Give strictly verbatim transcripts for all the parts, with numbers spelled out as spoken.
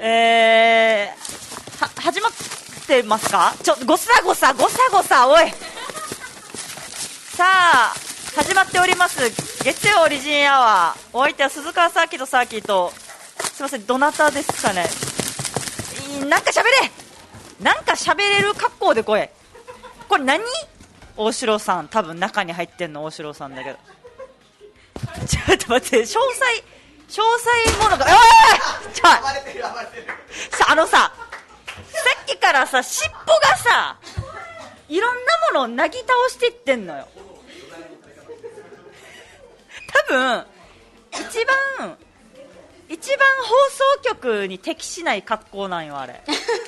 えー、は始まってますか？ちょごさごさごさごさおい。さあ始まっております月曜オリジンアワー。お相手は鈴川サーキとサーキと、すいませんどなたですかね。なんか喋れなんか喋れる格好で来い。これ何？大城さん、多分中に入ってんの大城さんだけど。ちょっと待って、詳細詳細ものが、おいちょ暴れてる暴れてるさあのさ、さっきからさ尻尾がさいろんなものをなぎ倒していってんのよ。多分一番一番放送局に適しない格好なんよあれ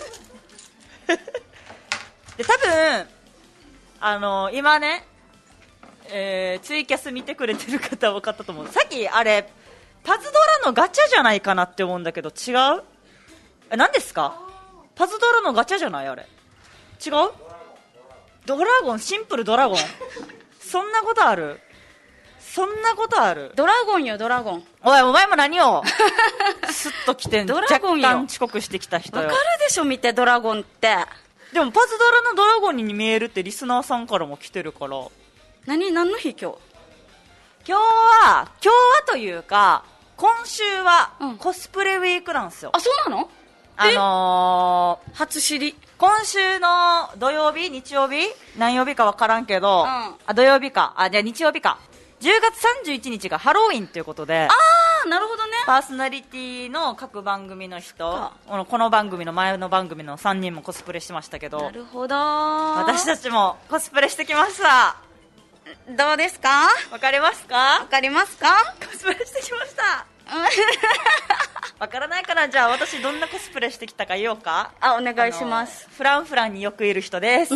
で多分あの今ね、えー、ツイキャス見てくれてる方は分かったと思う。さっきあれパズドラのガチャじゃないかなって思うんだけど違う？え、何ですか？パズドラのガチャじゃないあれ？違う？ドラゴン、シンプルドラゴンそんなことある？そんなことある？ ドラゴンよドラゴン。 おいお前も何をスッと来てんドラゴンよ。 若干遅刻してきた人よ。 わかるでしょ見てドラゴンって。 でもパズドラのドラゴンに見えるってリスナーさんからも来てるから。 何何の日今日？ 今日は今日はというか今週はコスプレウィークなんですよ、 うん、あそうなの？ あのー、初知り。 今週の土曜日日曜日何曜日か分からんけど、うん、あ土曜日かあじゃあ日曜日かじゅうがつさんじゅういちにちがハロウィンということで、 あーなるほどね。 パーソナリティの各番組の人、この番組の前の番組のさんにんもコスプレしてましたけど、 なるほど私たちもコスプレしてきました。 どうですか？ わかりますか？ わかりますか？ コスプレしてきましたわからないかな。じゃあ私どんなコスプレしてきたか言おうか。 あ、お願いします。 フランフランによくいる人です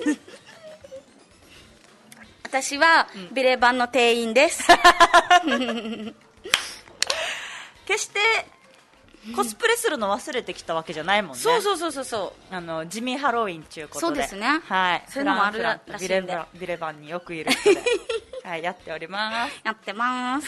私はビレバンの店員です決してコスプレするの忘れてきたわけじゃないもんね。 そうそうそうそうそう、 あの地味ハロウィンということで。 そうですね、 はい、 そういうのもあるらしいんで、 ビレバン、ビレバンによくいる人ではい、やっておりますやってます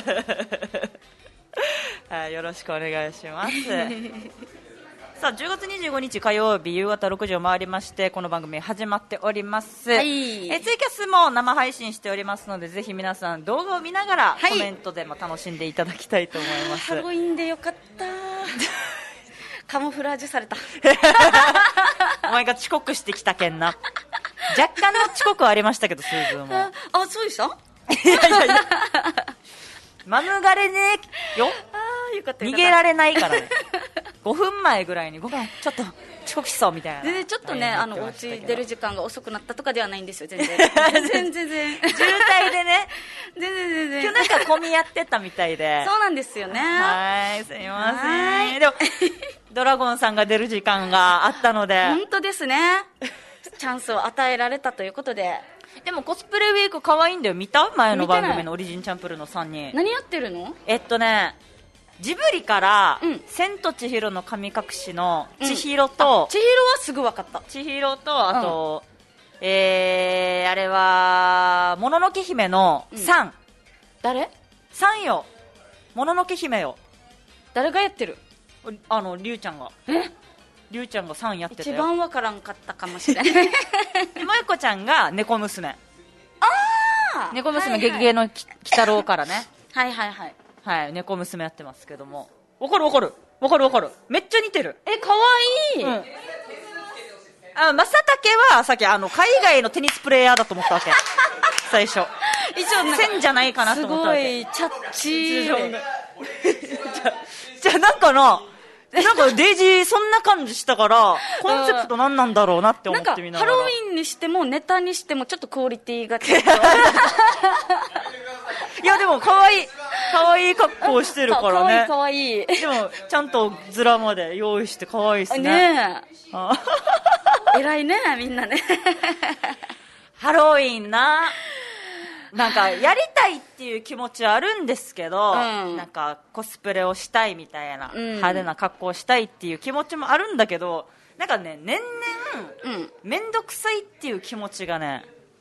はい、よろしくお願いしますさあじゅうがつにじゅうごにち火曜日夕方ろくじを回りまして、この番組始まっております、はい、えツイキャスも生配信しておりますので、ぜひ皆さん動画を見ながらコメントでも楽しんでいただきたいと思います、 ハロウィンでよかったカモフラージュされたお前が遅刻してきたけんな。若干の遅刻はありましたけどスーズーもあ、そうでした？ いやいやいや免れねえよ。 あよかったよかった、 逃げられないからねごふんまえぐらいにごめんちょっと遅刻しそうみたいな。 でちょっとね、あのお家出る時間が遅くなったとかではないんですよ。全然全然全然渋滞でね全然全然今日なんか混み合ってたみたいでそうなんですよね。 はいすいません。でもドラゴンさんが出る時間があったので本当ですねチャンスを与えられたということで。 でもコスプレウィーク可愛いんだよ。見た？前の番組のオリジンチャンプルのさんにん。 何やってるの？ えっとねジブリから、うん、千と千尋の神隠しの千尋と、 うん、千尋はすぐ分かった。 千尋とあと、うん、えー、あれはもののけ姫のさん、うん、 誰？ さんよ、もののけ姫よ。 誰がやってる？ あのりゅうちゃんが。 え？ りゅうちゃんがさんやってたよ。 一番分からんかったかもしれないでもえこちゃんが猫娘。 ああ猫娘、はいはい、ゲゲゲの鬼太郎からねはいはいはいはい、猫娘やってますけども。わかるわかるわかるわかる。めっちゃ似てる。 え、かわいい、うん、 あ、正竹はさっきあの海外のテニスプレーヤーだと思ったわけ最初一応なんか線じゃないかなと思ったわけ。 すごいチャッチーじゃじゃあなんかななんかデイジーそんな感じしたからコンセプト何なんだろうなって思ってみながら、 なんかハロウィンにしてもネタにしてもちょっとクオリティがちょっといやでも可愛い可愛い格好してるからね。 可愛い可愛い。 でもちゃんとズラまで用意して可愛いですね。 ねえ偉いねみんなねハロウィンな、なんかやりたいっていう気持ちはあるんですけど、うん、なんかコスプレをしたいみたいな、うん、派手な格好をしたいっていう気持ちもあるんだけど、なんかね年々面倒、うん、くさいっていう気持ちがね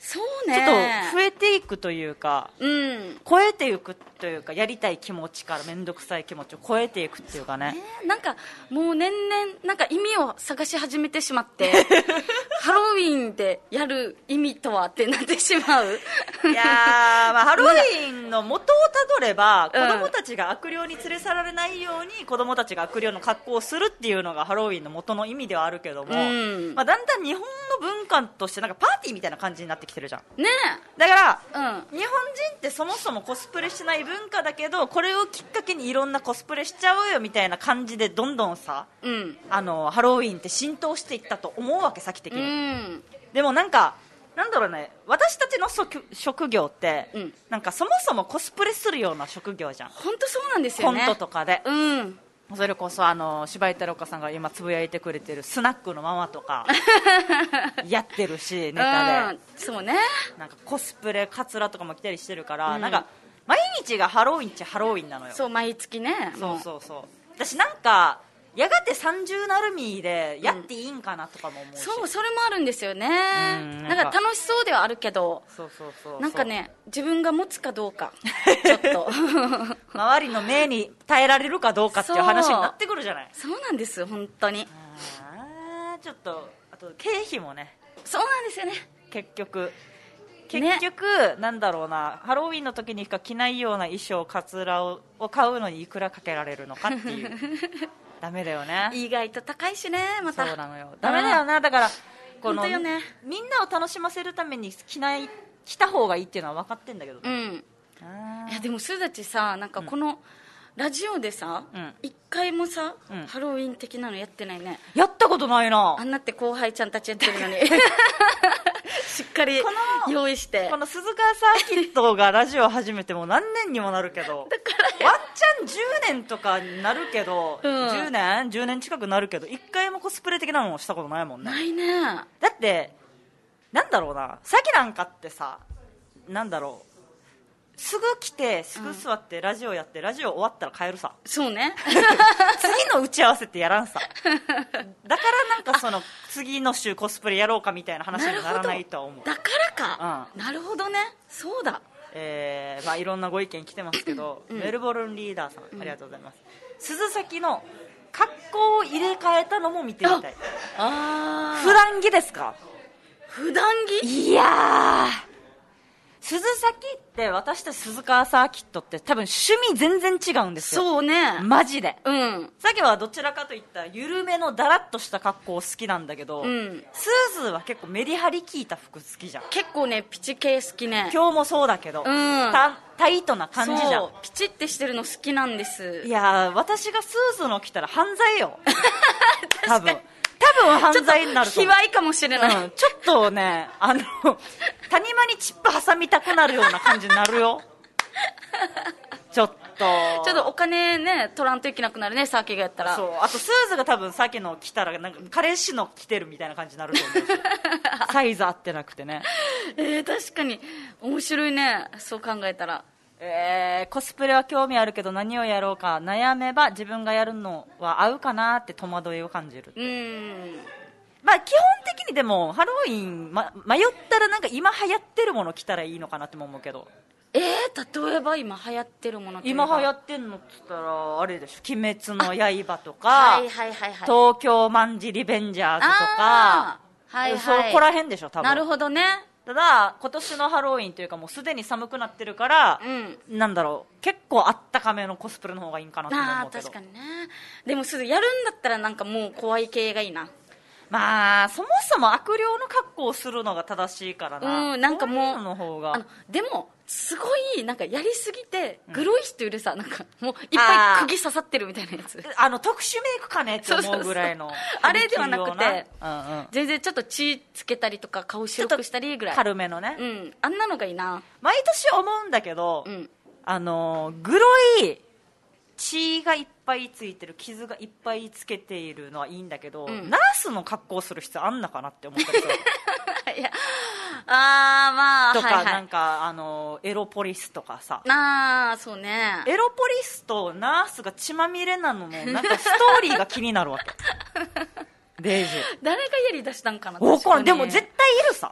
そうちょっねと増えていくというか、 うん超えていくというか、やりたい気持ちから面倒くさい気持ちを超えていくっていうかね、 えーなんかもう年々なんか意味を探し始めてしまってハロウィンでやる意味とはってなってしまういやー、まあ、ハロウィンの元をたどれば、 うん子供たちが悪霊に連れ去られないように子供たちが悪霊の格好をするっていうのがハロウィンの元の意味ではあるけども、 うんまあ、だんだん日本の文化としてなんかパーティーみたいな感じになってきてるじゃん。 ねだからえうん日本人ってそもそもコスプレしない文化だけど、これをきっかけにいろんなコスプレしちゃおうよみたいな感じでどんどんさ、 うんあのハロウィンって浸透していったと思うわけ、先的うに。 んでもなんかなんだろうね、私たちの職職業って、 うんなんかそもそもコスプレするような職業じゃん、 本当そうなんですよコンねトとかで。 うんそれこそあの柴井太郎さんが今つぶやいてくれてるスナックのママとかやってるし、ネタでうんそうねなんかコスプレカツラとかも着たりしてるから、 うんなんか毎日がハロウィンっちゃハロウィンなのよ。 そう毎月ねそうそうそう。私なんかやがて三重なるみでやっていいんかなとかも思うし、 そうそれもあるんですよねうんなんか楽しそうではあるけどそうそうそうそう、 なんかね自分が持つかどうかちょっと周りの目に耐えられるかどうかっていう話になってくるじゃない。 そうなんです本当にあーちょっとあと経費もね、 そうなんですよね結局結ね局、なんだろうな、ハロウィンの時にしか着ないような衣装カツラをを買うのにいくらかけられるのかっていうダメだよね。 意外と高いしねまたそうなのよ、ダメだよな。だからこの本当よねみんなを楽しませるために着ない着た方がいいっていうのは分かってんだけど、 うんあーいやでもすだちさなんかこのラジオでさうん一、回もさ、 うんハロウィン的なのやってないねやったことないな。 あんなって後輩ちゃんたちやってるのにしっかりこの用意してこの鈴鹿サーキットがラジオ始めてもう何年にもなるけどワンチャンじゅうねんとかになるけど、 うんじゅうねんじゅうねん近くなるけど一回もコスプレ的なのをしたことないもんね。 ないねだってなんだろうな、さっきなんかってさ、なんだろう、すぐ来てすぐ座ってラジオやって、ラジオ終わったら帰るさ。 そうね次の打ち合わせってやらんさ。だからなんかその次の週コスプレやろうかみたいな話にならないとは思う。 だからか、 うなるほどねそうだえーまあ、いろんなご意見来てますけど、 うんメルボルンリーダーさん、ありがとうございます。鈴崎の格好を入れ替えたのも見てみたい。 あ普段着ですか？ 普段着いやー、鈴崎って私たち鈴鹿サーキットって多分趣味全然違うんですよ。 そうねマジで。 うんさっきはどちらかといったら緩めのダラッとした格好好きなんだけど、 うんスーズーは結構メリハリ効いた服好きじゃん。 結構ねピチ系好きね今日もそうだけど、タタイトな感じじゃんそう。ピチってしてるの好きなんですいやー、私がスーズーの着たら犯罪よ。多分多分犯罪になると卑思う。 猥かもしれない、 うん、ちょっとね、あの谷間にチップ挟みたくなるような感じになるよ。ちょっとちょっとお金ね取らんといけなくなるねサーキがやったらそう、あとスーズが多分さっきの着たらなんか彼氏の着てるみたいな感じになると思うしサイズ合ってなくてね。 えー、確かに面白いねそう考えたらえー、コスプレは興味あるけど何をやろうか悩めば自分がやるのは合うかなって戸惑いを感じる。 うーんまあ基本的にでもハロウィン、ま、迷ったらなんか今流行ってるもの着たらいいのかなっても思うけど、 えー、例えば今流行ってるものといえば今流行ってんのっつったらあれでしょ、鬼滅の刃とか、 はいはいはいはい東京卍リベンジャーズとか、 あーはいはいそこら辺でしょ多分。 なるほどねただ今年のハロウィンというかもうすでに寒くなってるから、 うんなんだろう、結構あったかめのコスプレの方がいいんかなって思あうけど、 ー確かにねでもすぐやるんだったらなんかもう怖い系がいいなまあそもそも悪霊の格好をするのが正しいからな。 うんなんかもうこいのの方があのでもすごいなんかやりすぎてグロい人いるさ、なんかもういっぱい釘刺さってるみたいなやつあの特殊メイクかねって思うぐらいのそうそうそうあれではなくてうんうん、 全然ちょっと血つけたりとか顔白くしたりぐらい軽めのね、 うんあんなのがいいな毎年思うんだけど、 うんあのグロい血がいっぱいついてる傷がいっぱいつけているのはいいんだけど、 うんナースの格好する必要あんなかなって思ったりするいやあーまあとか、 はいはいなんかあのエロポリスとかさ、 ああそうねエロポリスとナースが血まみれなののなんかストーリーが気になるわけデイジー誰がやりだしたんかなおこ確かにでも絶対いるさ、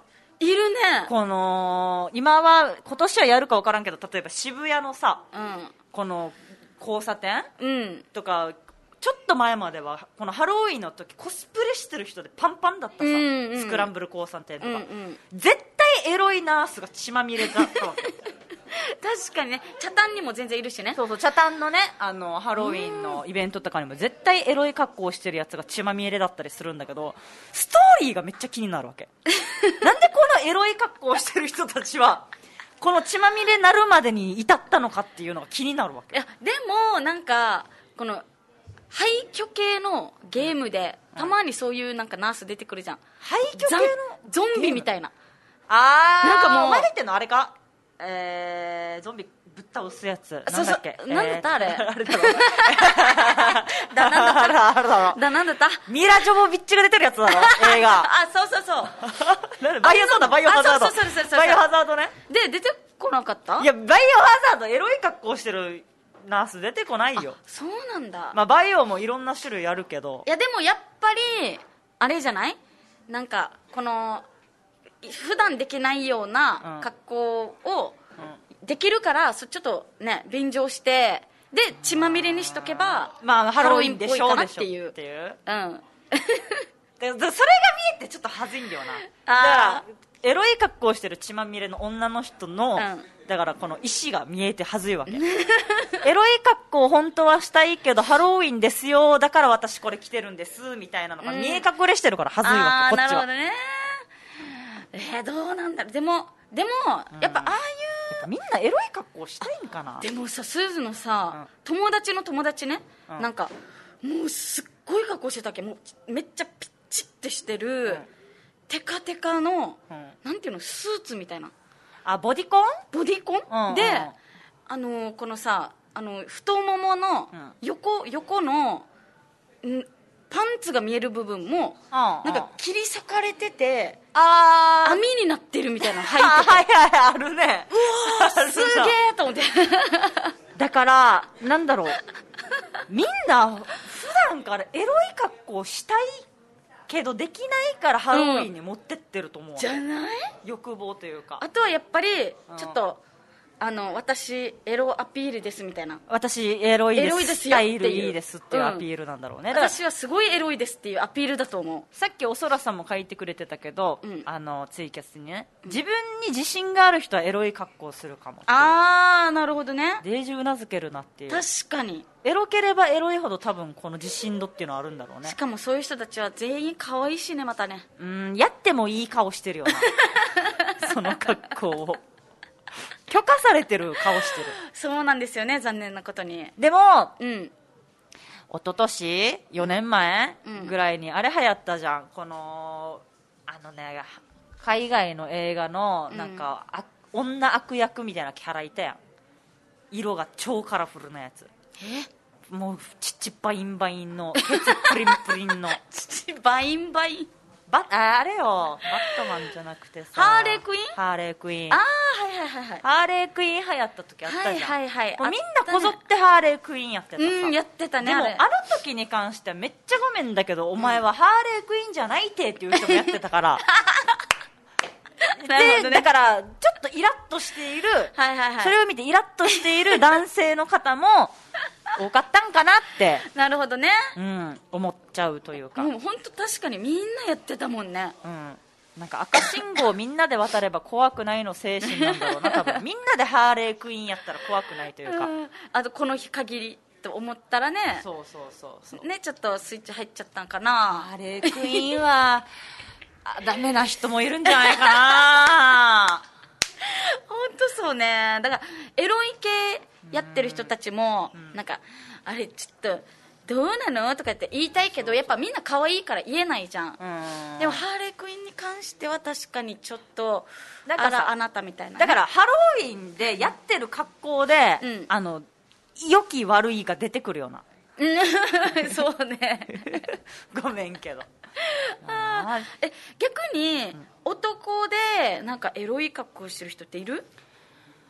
いるね。 この今は今年はやるか分からんけど、例えば渋谷のさ、 うこの交差点んうんとかちょっと前まではこのハロウィンの時コスプレしてる人でパンパンだったさ、 うんうんスクランブル交差点とか、 うんうん絶対エロいナースが血まみれだったわけ確かにね、茶炭にも全然いるしね。 そうそう、茶炭のね、あのハロウィンのイベントとかにも絶対エロい格好をしてるやつが血まみれだったりするんだけど、ストーリーがめっちゃ気になるわけなんでこのエロい格好をしてる人たちはこの血まみれになるまでに至ったのかっていうのが気になるわけ。 いやでもなんかこの廃墟系のゲームでたまにそういうなんかナース出てくるじゃん。 廃墟系ザンのゾンビみたいな。 あー、 なんかもうお前が言ってんのあれか、えー、ゾンビぶっ倒すやつ、なんだっけ、 そうそうなんだったあれえーあれだろだなんだったあれあれだろだなんだったミラ・ジョボビッチが出てるやつだろ映画あそうそうそうなんだバイオそうだバイオハザードあそうそうそうそうそうバイオハザードね。 で出てこなかった。 いやバイオハザードエロい格好してるナース出てこないよ。 そうなんだ、 まあバイオもいろんな種類あるけど、 いやでもやっぱりあれじゃない、なんかこの普段できないような格好をできるから、そちょっとね便乗してで血まみれにしとけば、 まあハロウィンでしょうでしょハロウィンっっていううんでそれが見えてちょっと恥ずいんだよな。 あーだからエロい格好をしてる血まみれの女の人の、 うんだからこの意思が見えて恥ずいわけエロい格好本当はしたいけどハロウィンですよだから私これ着てるんですみたいなのが見え隠れしてるから恥ずいわけ、 あーこっちは。 なるほどね。えー、どうなんだろう。でもでも、やっぱああいうみんなエロい格好したいんかな。 でもさスーズのさ、友達の友達ね、 うんなんかもうすっごい格好してたっけ、もうめっちゃピッチってしてる、 うんテカテカの、 うんなんていうのスーツみたいなあボディコンボディコン、 うんうんであのこのさあの太もものうん横、横のんパンツが見える部分もうんなんか切り裂かれててあー網になってるみたいなの履いあててはいはいあるねあるなすげえと思ってだからなんだろうみんな普段からエロい格好したいけどできないからハロウィンに持ってってると思う、 じゃない。 欲望というか、 あとはやっぱりうんちょっとあの私エロアピールですみたいな、 私エロいですエロいですスタよっていうイルいいですっていうアピールなんだろうね、だから私はすごいエロいですっていうアピールだと思さっきおそらさんも書いてくれてたけど、 うんあのツイキャスにね、自分に自信がある人はエロい格好をするかもう。ああなるほどね、 デージうなずけるなっていう。 確かに。 エロければエロいほど多分この自信度っていうのはあるんだろうねし。かもそういう人たちは全員可愛いしね、またね。 うんやってもいい顔してるよなその格好を許可されてる顔してる。 そうなんですよね、残念なことに。 でもうん一昨年よねんまえうんぐらいにあれ流行ったじゃん、このあのね海外の映画のなんか、あ女悪役みたいなキャラいたやん。色が超カラフルなやつ、 えもうちっちバインバインのケツプリンプリンの父バインバイン。 バああれよバットマンじゃなくてさハーレークイーンハーレークイーンああはいはいはいはい。 ハーレークイーン流行った時あったじゃん、 はいはいはいもうみんあったねなこぞってハーレークイーンやってたさ、 うんやってたねでもあれあの時に関してはめっちゃごめんだけど、お前はハーレークイーンじゃないてっていう人もやってたからなるほどねでだからちょっとイラッとしている、 はいはいはいそれを見てイラッとしている男性の方も多かったんかなって、 なるほどね。 うん、思っちゃうというか、 もう本当確かにみんなやってたもんね。 うん、なんか赤信号みんなで渡れば怖くないの精神なんだろうな多分みんなでハーレークイーンやったら怖くないというか、 うんあとこの日限りと思ったらね、 そうそうそうそうねちょっとスイッチ入っちゃったんかな。 ハーレークイーンはあダメな人もいるんじゃないかな本当そうね。だからエロい系やってる人たちも、なんかあれちょっとどうなのとかって言いたいけど、やっぱみんな可愛いから言えないじゃん。 うんでもハーレークイーンに関しては確かにちょっとなんかさあらあなたみたいなね、 だからハロウィンでやってる格好で、 うんあの良き悪いが出てくるようなうんそうねごめんけどあーえ逆に男でなんかエロい格好してる人っている？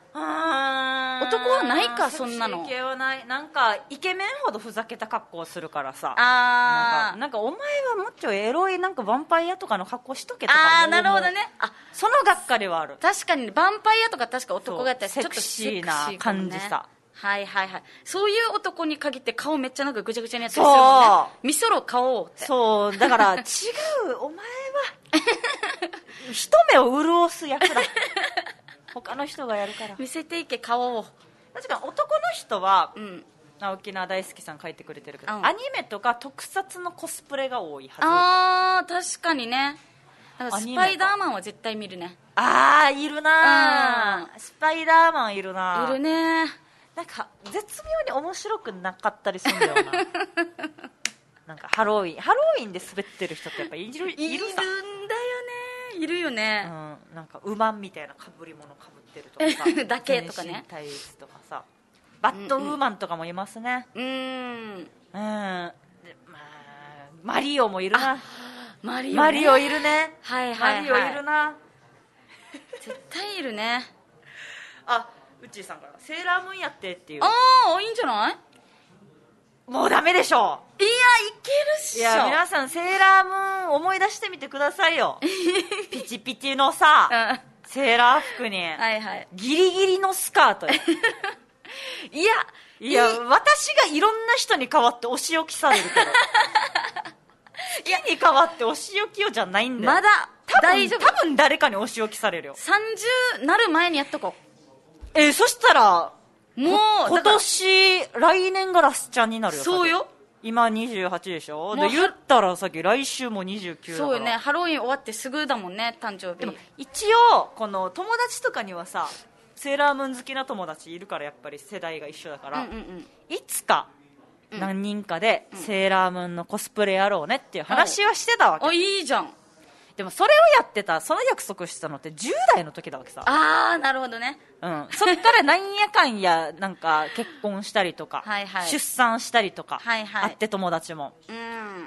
あ男はないかセそんなのセクシー系はない。なんかイケメンほどふざけた格好をするからさ、 あーなんかなんかお前はもっちょエロいなんかヴァンパイアとかの格好しとけとかあーもうなるほどね。あ、 そのがっかりはある。 確かにヴァンパイアとか確か男がやったらちょっとそうセクシーな感じさ。 はいはいはい。そういう男に限って顔めっちゃなんかぐちゃぐちゃにやったりするもんね。 そう見せろ顔をって。 そうだから違う、お前は一目を潤す役だ。他の人がやるから。 見せていけ顔を。 確かに男の人は、 うん。 沖縄大好きさん書いてくれてるけど、 うんアニメとか特撮のコスプレが多いはず。 あー確かにね。なんかスアニメかパイダーマンは絶対見るね。 あーいるなー、スパイダーマンいるなー。 いるね。 なんか絶妙に面白くなかったりするんだよな。なんかハロウィンハロウィンで滑ってる人ってやっぱいるいいるんだるさ。 よね。いるよね。 うん、なんか馬みたいなかぶり物かぶってるとかさだけとかね全身タイツとかさ、バッドウーマンとかもいますね。 うーん。 うん、でまあ、マリオもいるな。 マリオ、ね、 マリオいるね。 はいはいはい。 マリオいるな。 絶対いるね。 あ、うっちーさんからセーラームーンやってっていう。 ああいいんじゃない。 もうダメでしょ。 いやいけるっしょ。 いや皆さんセーラームーン思い出してみてくださいよ。ピチピチのさ、 うん、 セーラー服に、 はいはい、 ギリギリのスカートよ。 いやいやい私がいろんな人に代わってお仕置きされるけど好きに代わってお仕置きよじゃないんだよ。 まだ多分大丈夫。 多分誰かにお仕置きされるよ。 さんじゅうなる前にやっとこう。 えー、そしたらもう今年来年がラスちゃんになるよ。 そうよ。 今にじゅうはちでしょ。 もうで言ったらさっき来週もにじゅうきゅうだから。 そうよね。ハロウィン終わってすぐだもんね、誕生日。 でも一応この友達とかにはさセーラームーン好きな友達いるから、やっぱり世代が一緒だから、 うんうんうん、 いつか何人かでセーラームーンのコスプレやろうねっていう話はしてたわけ、 あいいじゃん。 でもそれをやってた、その約束してたのってじゅう代の時だわけさ。 ああなるほどね。 うん、そっからなんやかんやなんか結婚したりとかはい、はい、 出産したりとか、 はいはい、 あって友達も、 うん、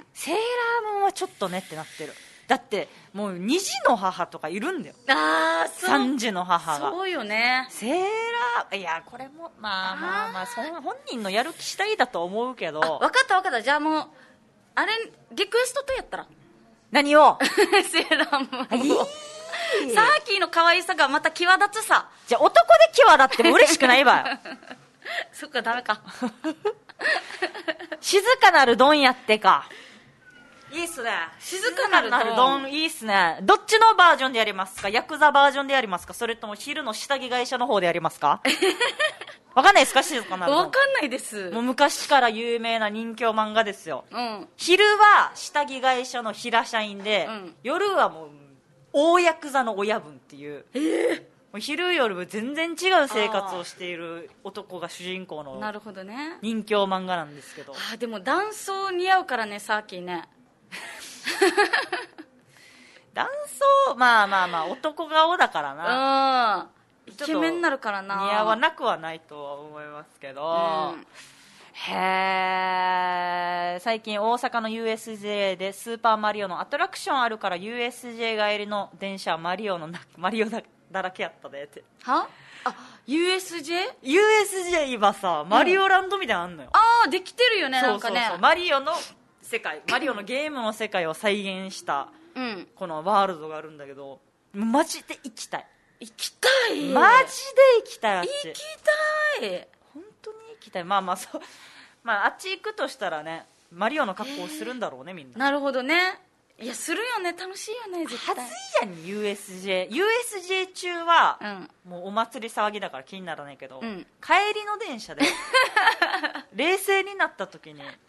セーラームーンはちょっとねってなってる。だってもうに児の母とかいるんだよ。 ああそう、 さん児の母が。 そうよね。 セーラーいやこれもまあまあまあその本人のやる気次第だと思うけど。 分かった分かった。じゃあもうあれリクエストとやったら何をセーラームーンをサーキーの可愛さがまた際立つさ。 じゃあ男で際立っても嬉しくないわよ。 そっかダメか。 静かなるドンやってか。いいっすね。 静かなるドン、 静かなるドンいいっすね。どっちのバージョンでやりますか？ヤクザバージョンでやりますか？それとも昼の下着会社の方でやりますか？わかんないですか？静かなるドン。 わかんないです。 もう昔から有名な人気漫画ですよ。 うん、 昼は下着会社の平社員で、 うん、 夜はもう大ヤクザの親分っていう、 えー、 もう昼夜も全然違う生活をしている男が主人公のなるほどね。 人気漫画なんですけど。 あでも男装似合うからねサーキーね。 男装まあまあまあ男顔だからな、 うん、イケメンになるからな。 似合わなくはないとは思いますけど、うん、へえ。最近大阪の ユーエスジェー でスーパーマリオのアトラクションあるから ユーエスジェー 帰りの電車マリオのマリオだだらけやったでって。 はあ ユーエスジェー？ ユーエスジェー 今さマリオランドみたいなのあんのよ、 うん、ああできてるよね。なんかね、 そうそうそう、マリオの世界マリオのゲームの世界を再現したこのワールドがあるんだけど、マジで行きたい行きたいマジで行きたい。あっち行きたい本当に行きたい。まあまあそう、まああっち行くとしたらねマリオの格好をするんだろうねみんな。 なるほどね。いやするよね。楽しいよね絶対。 はずいやん ユーエスジェー。 ユーエスジェー 中は、 うん、 もうお祭り騒ぎだから気にならないけど、 うん、 帰りの電車で冷静になった時になんか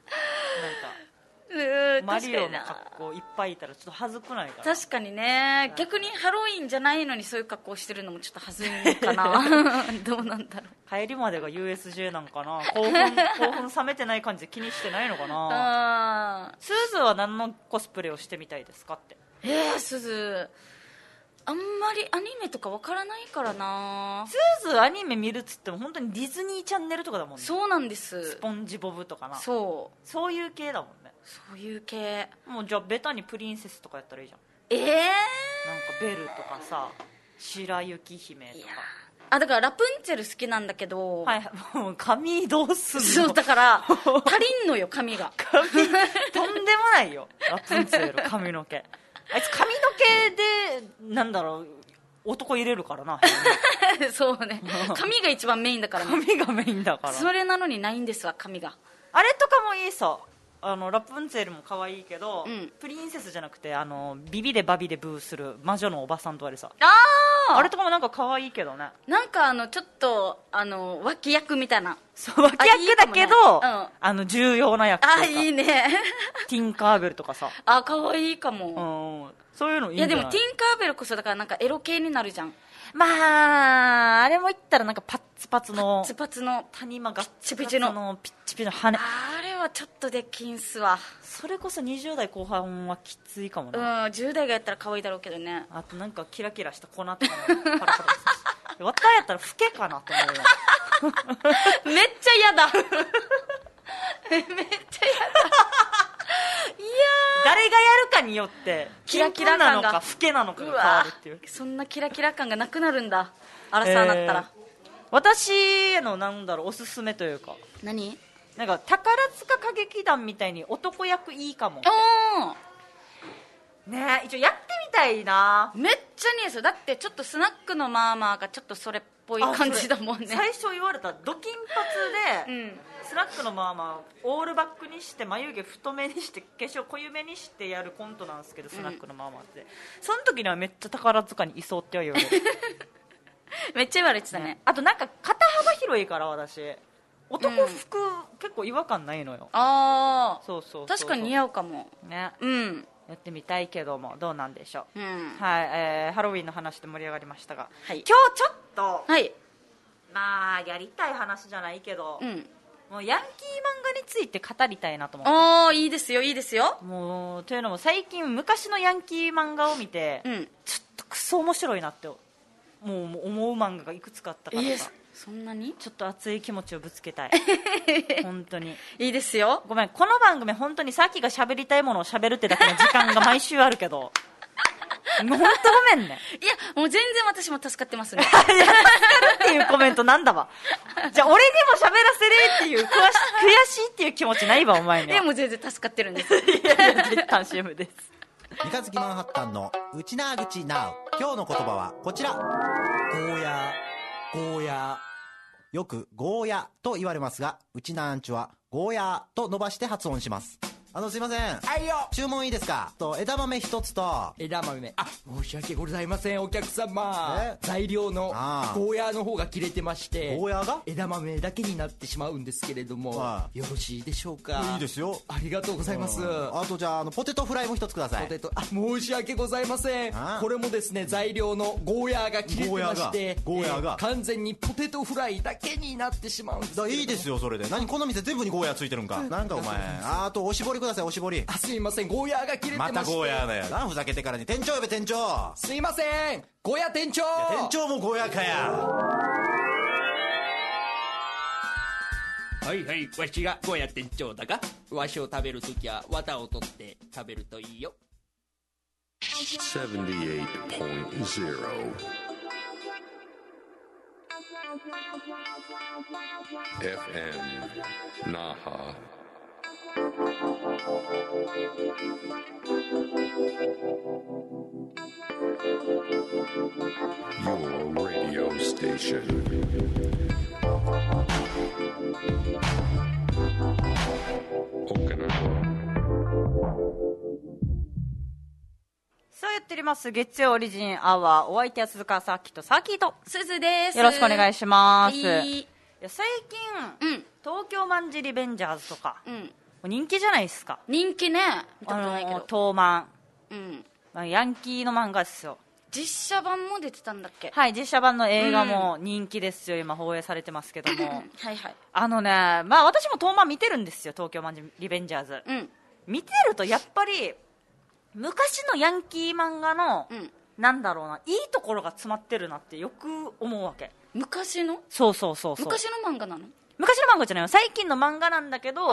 マリオの格好いっぱいいたらちょっと恥ずくないかな。 確かにね。逆にハロウィンじゃないのにそういう格好してるのもちょっと恥ずいかな。どうなんだろう。 帰りまでが ユーエスジェー なんかな。興奮興奮冷めてない感じで気にしてないのかな。 あスーズは何のコスプレをしてみたいですかって。 えー、スズあんまりアニメとかわからないからな。 スーズアニメ見るっつっても本当にディズニーチャンネルとかだもんね。 そうなんです。 スポンジボブとかな。 そうそういう系だもんね。 そういう系。 もうじゃあベタにプリンセスとかやったらいいじゃん。 ええー、 なんかベルとかさ白雪姫とか。 いやあ、だからラプンツェル好きなんだけど、 はい、もう髪どうすんの。 そうだから足りんのよ髪が。 髪とんでもないよラプンツェル髪の毛。あいつ髪の毛でなんだろう男入れるからな。 そうね、髪が一番メインだからね。 髪がメインだから。 それなのにないんですわ髪が。あれとかもいいさ、あのラプンツェルも可愛いけど、 うん、 プリンセスじゃなくてあのビビでバビでブーする魔女のおばさんとあれさ、 ああれとかもなんか可愛いけどね。 なんかあのちょっとあの脇役みたいな。 そう脇役だけど、あ、ね、うん、あの重要な役とか。 あ、いいね。 ティンカーベルとかさ。 あ、可愛いかも。 うん、そういうのいいんじゃない。 いやでもティンカーベルこそだからなんかエロ系になるじゃん。 まああれも言ったらなんかパッツパツのパツパツの谷間がピッチピチのピッチピチの羽。 あれはちょっとできんすわ。 それこそにじゅう代後半はきついかもな。 うん、じゅう代がやったら可愛いだろうけどね。 あとなんかキラキラした粉とかもパラパラしてわたやったら老けかなと思うよ。 めっちゃ嫌だ。めっちゃ嫌だ。いや誰がやるかによってキラキラ感が金粉なのか老けなのかが変わるっていう。 そんなキラキラ感がなくなるんだ、アラサーになったら。えー、 私へのなんだろうおすすめというか、 何なんか宝塚歌劇団みたいに男役いいかも。ねえ、一応やってみたいな。 めっちゃ似合いですよ。だってちょっとスナックのマーマーがちょっとそれっぽい感じだもんね。 最初言われたド金髪で、うん、スナックのマーマーオールバックにして眉毛太めにして化粧濃ゆめにしてやるコントなんですけど、スナックのマーマーって、うん、その時にはめっちゃ宝塚にいそうって言われる。 めっちゃ言われてたね。 ね、あとなんか肩幅広いから私男服、うん、結構違和感ないのよ。 ああ、 そうそうそうそう、 確かに似合うかもね。 うん、 やってみたいけどもどうなんでしょう。 うん、 はい、えー、ハロウィンの話で盛り上がりましたが、 はい、 今日ちょっと、 はい、 まあやりたい話じゃないけど、 うん、 もうヤンキー漫画について語りたいなと思って。 ああ、いいですよいいですよ。 もうというのも最近昔のヤンキー漫画を見て、うん、ちょっとクソ面白いなってもう思う漫画がいくつかあったからさ、 そんなにちょっと熱い気持ちをぶつけたい。本当にいいですよ。 ごめん、この番組本当にさっきが喋りたいものを喋るってだけの時間が毎週あるけど本当ごめんね。 いやもう全然私も助かってますね。 いや助かるっていうコメントなんだわ。じゃあ俺にも喋らせれっていう悔し、悔しいっていう気持ちないわお前には。 いやもう全然助かってるんです。 いやいや一旦 シーエム です。 三日月マンハッタンのうちなーぐちなう。今日の言葉はこちら。ゴーヤーゴーヤー。よくゴーヤと言われますが、うちなーんちゅはゴーヤーと伸ばして発音します。あのすいません、 はいよ、 注文いいですか。と枝豆一つと。 枝豆、あ、申し訳ございませんお客様、材料のゴーヤーの方が切れてまして、 ゴーヤーが枝豆だけになってしまうんですけれども、よろしいでしょうか。 いいですよ、 ありがとうございます。 あとじゃあ、あのポテトフライも一つください。 ポテト、あ、申し訳ございません。これもですね、材料のゴーヤーが切れてまして、 ゴーヤーが、 えー、完全にポテトフライだけになってしまうんですけれども。 いいですよそれで。何この店全部にゴーヤーついてるんか。なんかお前、あとおしぼりください、おしぼり。 すいません、ゴーヤーが切れてまして。 またゴーヤーだよな、ふざけてからに。店長呼べ店長。 すいません、ゴーヤー店長。 店長もゴーヤーかや。 はいはい、わしがゴーヤー店長だが、わしを食べるときは綿を取って食べるといいよ。 セブンティエイトポイントゼロ エフエム Naha Your radio station. Okinawa. そうやっております月曜オリジンアワー、お相手は鈴川さっきとさきとすずです。 よろしくお願いします。 はい、 いや最近、うん、東京マンジリベンジャーズとか、 うん、 人気じゃないですか。 人気ね、見たことないけど。 東漫、 うん、 まあ、ヤンキーの漫画ですよ。 実写版も出てたんだっけ。 はい、実写版の映画も人気ですよ、うん、今放映されてますけどもはいはい、 あのね、まあ私も東漫見てるんですよ、東京マンジリベンジャーズ、 うん、 見てるとやっぱり昔のヤンキー漫画の、うん、なんだろうな、いいところが詰まってるなってよく思うわけ。 昔の、 そうそうそうそう、 昔の漫画なの。 昔の漫画じゃないよ、最近の漫画なんだけど、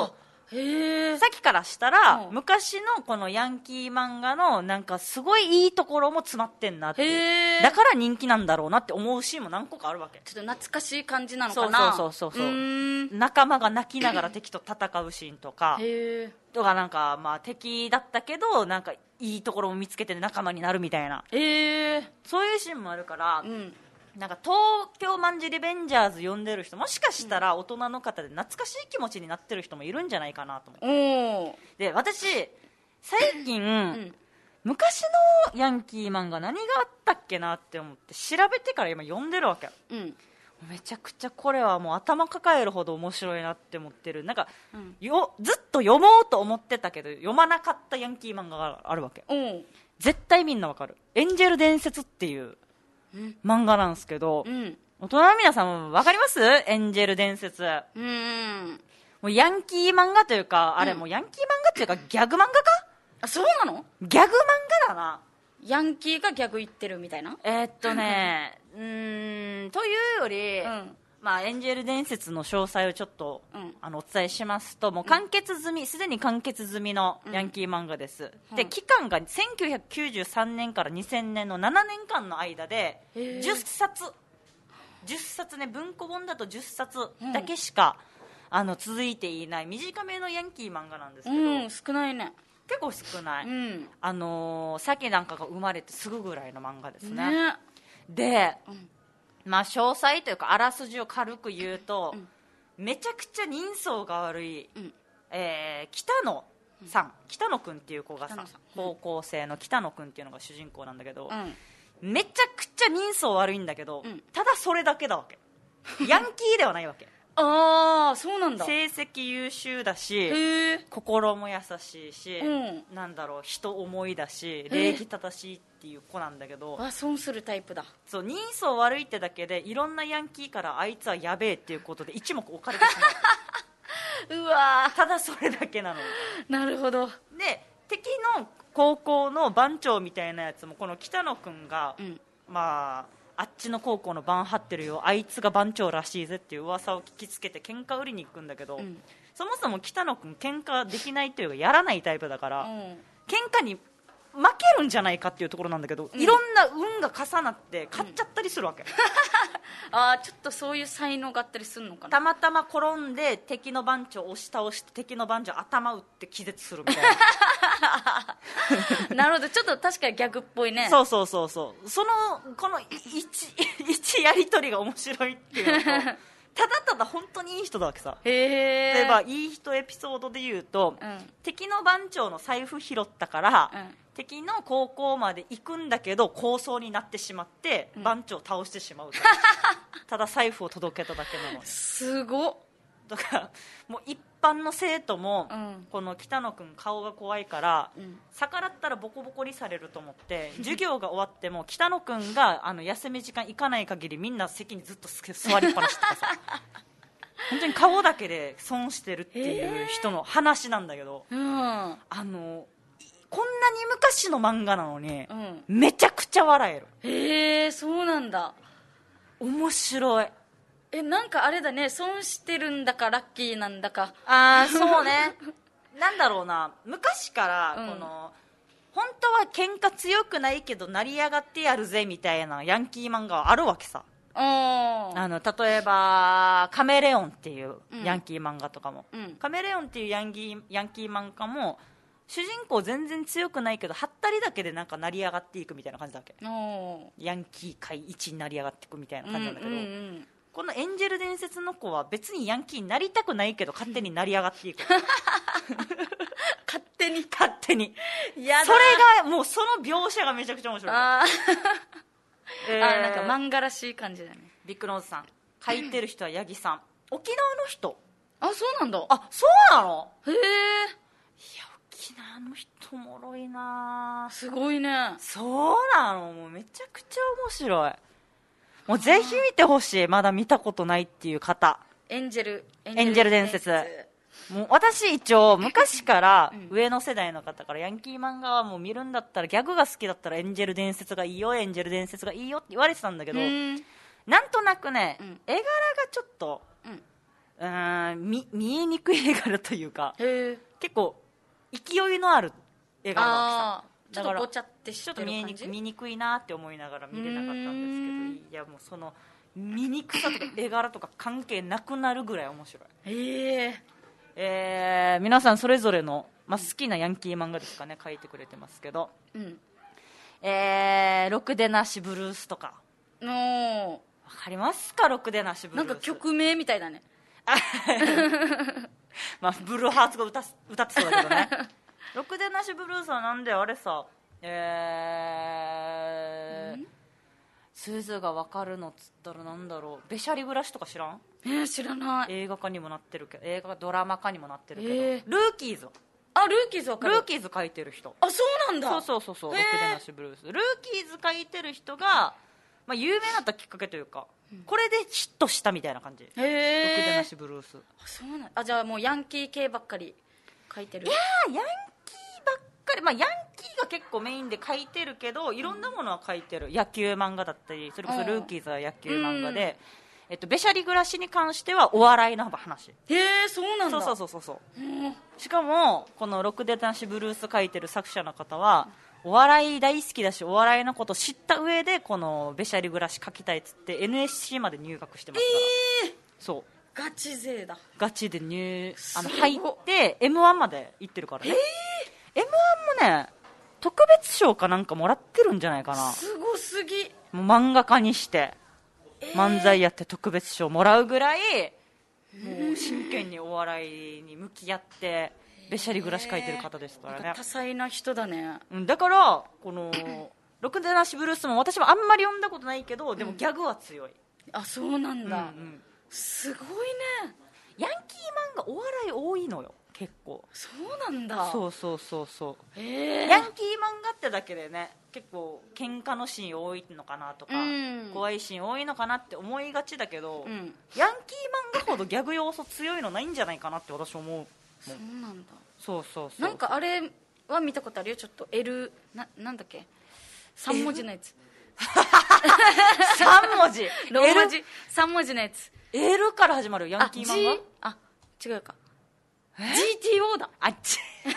へえ。 さっきからしたら、 うん昔のこのヤンキー漫画のなんかすごいいいところも詰まってんなってへえ。 だから人気なんだろうなって思うシーンも何個かあるわけ。 ちょっと懐かしい感じなのかな。 そうそうそうそうそうーん。 仲間が泣きながら敵と戦うシーンとかへえ。 とかなんかまあ敵だったけどなんかいいところを見つけて仲間になるみたいなへえ。 そういうシーンもあるから、 うん。 なんか東京卍リベンジャーズ読んでる人もしかしたら大人の方で懐かしい気持ちになってる人もいるんじゃないかなと思って。 おー。 で私最近、 ん昔のヤンキー漫画何があったっけなって思って調べてから今読んでるわけ。 うん。 めちゃくちゃこれはもう頭抱えるほど面白いなって思ってる。なんか、 うんよずっと読もうと思ってたけど読まなかったヤンキー漫画があるわけ。 おー。 絶対みんなわかる。エンジェル伝説っていう漫画なんですけど、 うん。 大人の皆さんもわかります？エンジェル伝説。 うん。 もうヤンキー漫画というか、あれもうヤンキー漫画っていうかギャグ漫画か？ あ、そうなの？ ギャグ漫画だな。 ヤンキーがギャグ言ってるみたいな。 えー、っとね、うーん、というより、 うんまあ、エンジェル伝説の詳細をちょっと、 うんあのお伝えしますと、もう完結済み、すでに完結済みのヤンキー漫画です。で、 うん期間がせんきゅうひゃくきゅうじゅうさんねんからにせんねんのななねんかんの間で、 へーじゅっさつ、じゅっさつね、文庫本だとじゅっさつだけしか、あの続いていない短めのヤンキー漫画なんですけど、 うん、少ないね。 結構少ない。 うん。 あのー、サケなんかが生まれてすぐぐらいの漫画ですね。 ね。 で、 うんまあ、詳細というかあらすじを軽く言うと、めちゃくちゃ人相が悪い、 うんえー北野さん、北野君っていう子がさ北野さん高校生の北野君っていうのが主人公なんだけど、 うん。 めちゃくちゃ人相悪いんだけど、 うんただそれだけだわけ。ヤンキーではないわけ。 ああ、そうなんだ。 成績優秀だし、 へえ。 心も優しいし、 うんなんだろう、人思いだし、 え礼儀正しいっていう子なんだけど、 あ、損するタイプだ。 そう人相悪いってだけでいろんなヤンキーからあいつはやべえっていうことで一目置かれてしまう。 うわただそれだけなの。 ー、なるほど。 で敵の高校の番長みたいなやつもこの北野君が、 うん。 まああっちの高校の番張ってるよ、あいつが番長らしいぜっていう噂を聞きつけて喧嘩売りに行くんだけど、 うんそもそも北野君喧嘩できないというかやらないタイプだから、 うん。 喧嘩に負けるんじゃないかっていうところなんだけど、いろんな運が重なって勝っちゃったりするわけ。 ああ、ちょっとそういう才能があったりするのかな。 たまたま転んで敵の番長を押し倒して敵の番長頭打って気絶するみたいな。 なるほど、ちょっと確かにギャグっぽいね。 そうそうそうそう。そのこの一一やり取りが面白いっていうのとただただ本当にいい人だわけさ。 へえ。 例えばいい人エピソードで言うと、 うん敵の番長の財布拾ったから、 うん敵の高校まで行くんだけど抗争になってしまって、番長を倒してしまうとただ財布を届けただけなのに。 すごっ。 だからもう一般の生徒も、 うんこの北野君顔が怖いから、 うん逆らったらボコボコにされると思って授業が終わっても北野君があの休み時間行かない限りみんな席にずっとすけ座りっぱなしとかさ本当に顔だけで損してるっていう人の話なんだけど、 うん。 あのこんなに昔の漫画なのに、 うん。 めちゃくちゃ笑える。 へえ、そうなんだ。 面白い。 え、なんかあれだね、損してるんだかラッキーなんだか。 ああそうねなんだろうな、昔からうんこの、本当は喧嘩強くないけど成り上がってやるぜみたいなヤンキー漫画はあるわけさ。 うん。 あの例えばカメレオンっていううんヤンキー漫画とかも、 うんカメレオンっていうヤンキーヤンキー漫画も主人公全然強くないけどはったりだけでなんか成り上がっていくみたいな感じだっけ。 おヤンキー界一に成り上がっていくみたいな感じなんだけど、 うんうんうんこのエンジェル伝説の子は別にヤンキーになりたくないけど勝手に成り上がっていく勝手に。 勝手にやだ。 それがもうその描写がめちゃくちゃ面白い。 あー、 えーあ、なんか漫画らしい感じだね。 ビッグノーズさん書いてる人は八木さん沖縄の人。 あ、そうなんだ。 あ、そうなの。 へえ、 いや沖縄の人おもろいな。 すごいね。 そうなの。もうめちゃくちゃ面白い。もうぜひ見てほしい。まだ見たことないっていう方。 エンジェル、エンジェル伝説もう私一応昔からうん上の世代の方からヤンキー漫画はもう見るんだったらギャグが好きだったらエンジェル伝説がいいよエンジェル伝説がいいよって言われてたんだけど、 うん。 なんとなくね、 うん絵柄がちょっとうん。 うーん見見えにくい絵柄というか、 へえ。 結構勢いのある絵柄があーちょっとごちゃってしちょってと見えにる感じ。 く見にくいなって思いながら見れなかったんですけど、いやもうその見にくさとか絵柄とか関係なくなるぐらい面白い。 へえ。 えー、皆さんそれぞれの、まあ、好きなヤンキー漫画ですかね書いてくれてますけど、 うん。 えー、ろくでなしブルースとかのわかりますか？ろくでなしブルースなんか曲名みたいだね。 まあ、ブルーハーツが 歌, 歌ってそうだけどねろくでなしブルースはなんであれさ、えー、スーズが分かるのっつったらなんだろう、べしゃり暮らしとか知らん？ えー、知らない。 映画化にもなってるけど、映画ドラマ化にもなってるけど、 えールーキーズあ、ルーキーズわかる。 ルーキーズ書いてる人、 あ、そうなんだ。 そうそうそうそう、 へーろくでなしブルースルーキーズ書いてる人が、まあ、有名になったきっかけというか、これでヒットしたみたいな感じ、 へろくでなえ。 しブルース。 あ、そうなんあ、じゃあもうヤンキー系ばっかり書いてる。 いやーヤンキーばっかり、まあ、ヤンキーが結構メインで書いてるけどいろんなものは書いてる、野球漫画だったり、それこそルーキーズは野球漫画で、えっと、べしゃり暮らしに関してはお笑いの話。 へえ、そうなんだ。 そうそうそうそうそう、 うんしかもこのろくでなしブルース書いてる作者の方はお笑い大好きだしお笑いのことを知った上でこのべしゃり暮らし書きたいっつって エヌエスシー まで入学してますから、 えー、 そうガチ勢だ。 ガチで入あのすごい入って エムワン まで行ってるからね、エムワン もね特別賞かなんかもらってるんじゃないかな。 すごすぎ。 もう漫画家にして漫才やって特別賞もらうぐらい、もう真剣にお笑いに向き合ってべしゃり暮らし書いてる方ですからね。 多彩な人だね。 うんだからこのろくでなしブルースも私もあんまり読んだことないけど、でもギャグは強い、 あ、そうなんだ、 うんうんすごいね。 ヤンキー漫画お笑い多いのよ結構。 そうなんだ。 そうそうそうそうへえ。 ヤンキー漫画ってだけでね結構喧嘩のシーン多いのかなとか、 うん怖いシーン多いのかなって思いがちだけど、 うんヤンキー漫画ほどギャグ要素強いのないんじゃないかなって私思う。 そうなんだ。 そうそうそう、 なんかあれは見たことあるよ。ちょっと L な、なんだっけ、さん文字のやつ。 さん文字ローマ字さん文字のやつ。 L から始まるヤンキー漫画。 G あ、違うか、 ジーティーオー だ。 あっち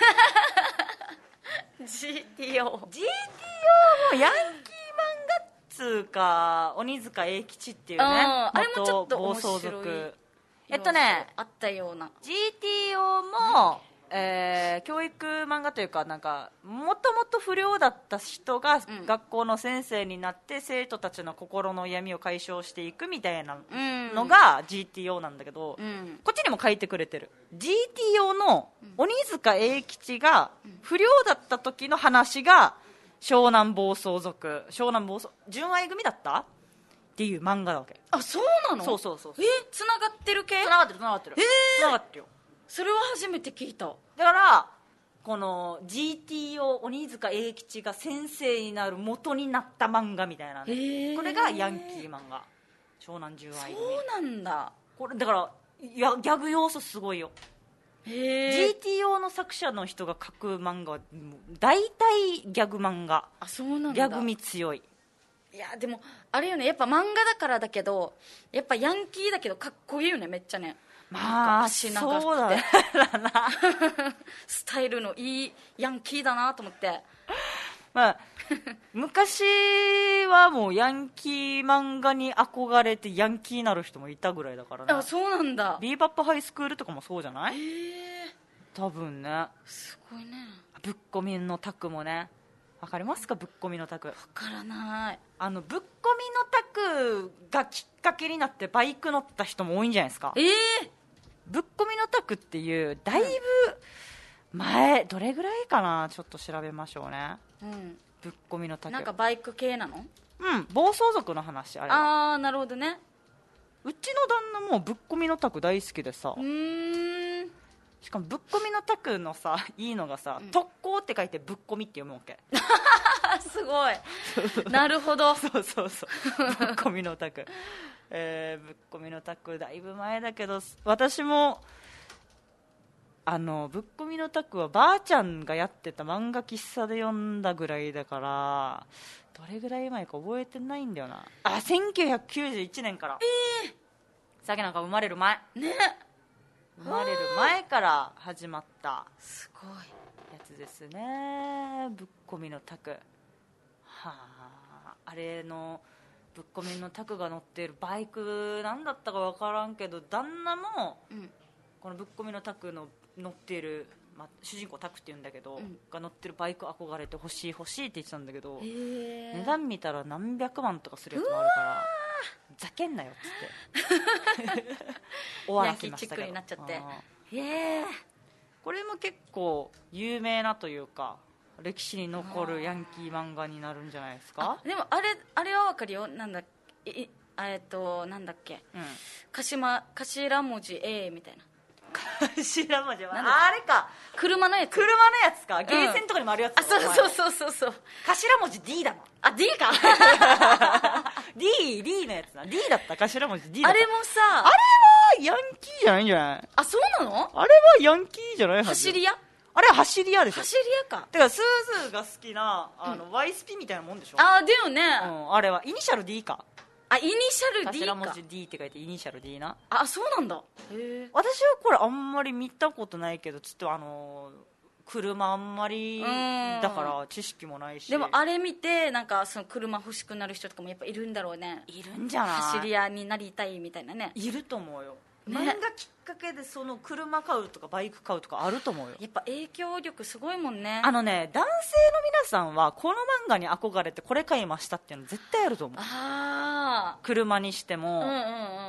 ジーティーオージーティーオー もヤンキー漫画っつうか鬼塚英吉っていうね、 あーあれもちょっと元暴面白い走族。えっとねあったような。 ジーティーオー も、えー教育漫画というかなんかもともと不良だった人がうん学校の先生になって生徒たちの心の闇を解消していくみたいなうんのが ジーティーオー なんだけど、 うんこっちにも書いてくれてる ジーティーオー の鬼塚英吉が不良だった時の話が湘南暴走族湘南暴走純愛組だったっていう漫画だわけ。 あ、そうなの。 そうそうそうそうえ、つながってる系。 つながってるつながってるへーつながってるよ。 それは初めて聞いた。 だからこの ジーティーオー 鬼塚英吉が先生になる元になった漫画みたいな、ね、 へーこれがヤンキー漫画湘南純愛組。 そうなんだ。 これだからいやギャグ要素すごいよ。 へジえ。 ーティーオー の作者の人が書く漫画はもう大体ギャグ漫画、 あ、そうなんだ。 ギャグ味強い。 いやでもあれよね、やっぱ漫画だからだけどやっぱヤンキーだけどかっこいいよね、めっちゃね。 まあ足長くてそうだねスタイルのいいヤンキーだなと思って。 まあ昔はもうヤンキー漫画に憧れてヤンキーになる人もいたぐらいだからね。 あ、そうなんだ。 ビーバップハイスクールとかもそうじゃない？ へえ、 多分ね。 すごいね。 ぶっこみのタクもね、わかりますか？ぶっこみのタク。 わからない。 あのぶっこみのタクがきっかけになってバイク乗った人も多いんじゃないですか。 ええぶっこみのタクっていうだいぶ前、どれぐらいかな、ちょっと調べましょうね。 うん。 ぶっこみのタク。 なんかバイク系なの？ うん暴走族の話。あれはああ、なるほどね。 うちの旦那もぶっこみのタク大好きでさ、 うーん。 しかもぶっこみのタクのさいいのがさ、特攻って書いてぶっこみって読むわけ。 あ、すごい。なるほど。 そうそうそうぶっこみのタク、えー、ぶっこみのタクだいぶ前だけど私もあのぶっこみのタクはばあちゃんがやってた漫画喫茶で読んだぐらいだからどれぐらい前か覚えてないんだよなあ。せんきゅうひゃくきゅうじゅういちねんから、えー、さっきなんか生まれる前ね。 生まれる前から始まったすごいやつですね。ぶっこみのタク、はあ、あれのぶっこみのタクが乗っているバイクなんだったか分からんけど、旦那も、うん、このぶっこみのタクの乗っている、まあ、主人公タクって言うんだけど、うん、が乗ってるバイク憧れて欲しい欲しいって言ってたんだけど、値段見たら何百万とかするやつもあるからざけんなよっつって終わらせましたけど、ヤンキーチックになっちゃって、へー、これも結構有名なというか歴史に残るヤンキー漫画になるんじゃないですか。 でもあれあれはわかるよ。なんだええっとなんだっけ、うん、頭頭文字 A みたいな頭文字はあれか、 車のやつ車のやつか、ゲーセンとかにもあるやつ、 うん、あそうそうそうそう頭文字 D だもん。 あ D か D D のやつな、 D だった、頭文字 D だった。 あれもさ、 あれはヤンキーじゃないんじゃない。 あ、そうなの。 あれはヤンキーじゃないはず。 走り屋、 あれは走り屋でしょ。 走り屋か。 だからスーズーが好きなあの、うん、ワイスピみたいなもんでしょ。 あーだよね、 うん、あれはイニシャル D か。 あ、イニシャル D か。 頭文字 D って書いてイニシャル D な。 あ、そうなんだ。へ、 私はこれあんまり見たことないけど、ちょっとあの車あんまりだから知識もないし。 でもあれ見てなんかその車欲しくなる人とかもやっぱいるんだろうね。 いるんじゃない。 走り屋になりたいみたいなね。 いると思うよ、ね、漫画きっかけでその車買うとかバイク買うとかあると思うよ。 やっぱ影響力すごいもんね。 あのね、男性の皆さんはこの漫画に憧れてこれ買いましたっていうの絶対あると思う。 あ、 車にしても、うんうんうん、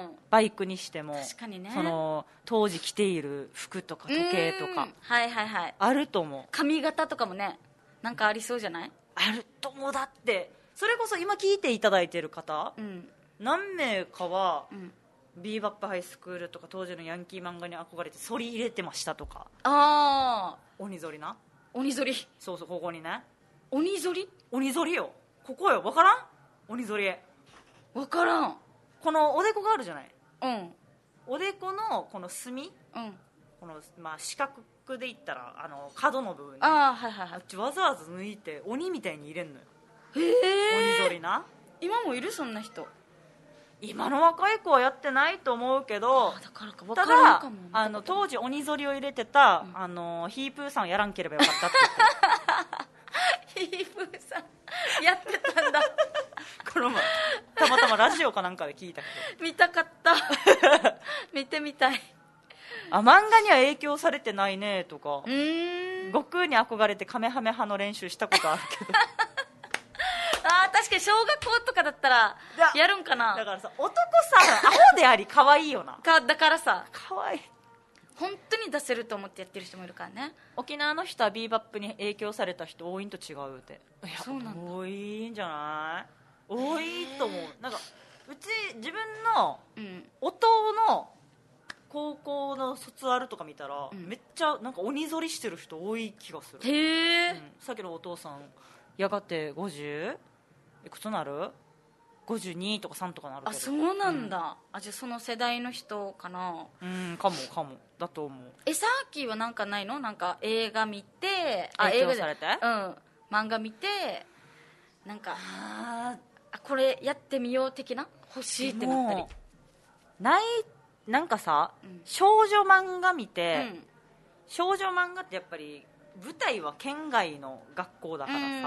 バイクにしても、 確かにね、 その当時着ている服とか時計とか、 はいはいはい、 あると思う。 髪型とかもね、なんかありそうじゃない。 あると思う。だってそれこそ今聞いていただいている方、うん、何名かは、うん、ビーバップハイスクールとか当時のヤンキー漫画に憧れて反り入れてましたとか。 ああ、 鬼反りな、 鬼反り、 そうそう、ここにね、 鬼反り、 鬼反りよ、ここよ、分からん。鬼反り分からん。 このおでこがあるじゃない、 うん、 おでこのこの隅、うん、この、まあ、四角で言ったらあの角の部分に、 あ、はいはいはい、 あっちわざわざ抜いて鬼みたいに入れんのよ。 へえ、 鬼反りな。 今もいるそんな人。 今の若い子はやってないと思うけど、 だからかただあの当時鬼反りを入れてた、うん、あのヒープーさんをやらんければよかったってヒープーさんやってたんだこの前たまたまラジオかなんかで聞いたけど見たかった見てみたい。 あ、漫画には影響されてないねとか、うーん、悟空に憧れてカメハメハの練習したことあるけどあ、確かに小学校とかだったらやるんかな。 だからさ、男さアホであり可愛いよなか、だからさ可愛い、 本当に出せると思ってやってる人もいるからね。 沖縄の人はビーバップに影響された人多いんと違うって。いや、 そうなんだ、 多いんじゃない。多いと思う。なんかうち自分の弟の高校の卒アルとか見たら、うん、めっちゃなんか鬼反りしてる人多い気がする。 へえ、 うん、さっきのお父さんやがてごじゅういくつなる、ごじゅうにとかさんとかなるけど。 あ、そうなんだ、うん、あ、じゃあその世代の人かな。 うん、かもかもだと思う。 え、さっきはなんかないの、なんか映画見て、 あ、影響されて、 うん、漫画見てなんかああこれやってみよう的な欲しいってなったりない。なんかさ、うん、少女漫画見て、うん、少女漫画ってやっぱり舞台は県外の学校だからさ、うん、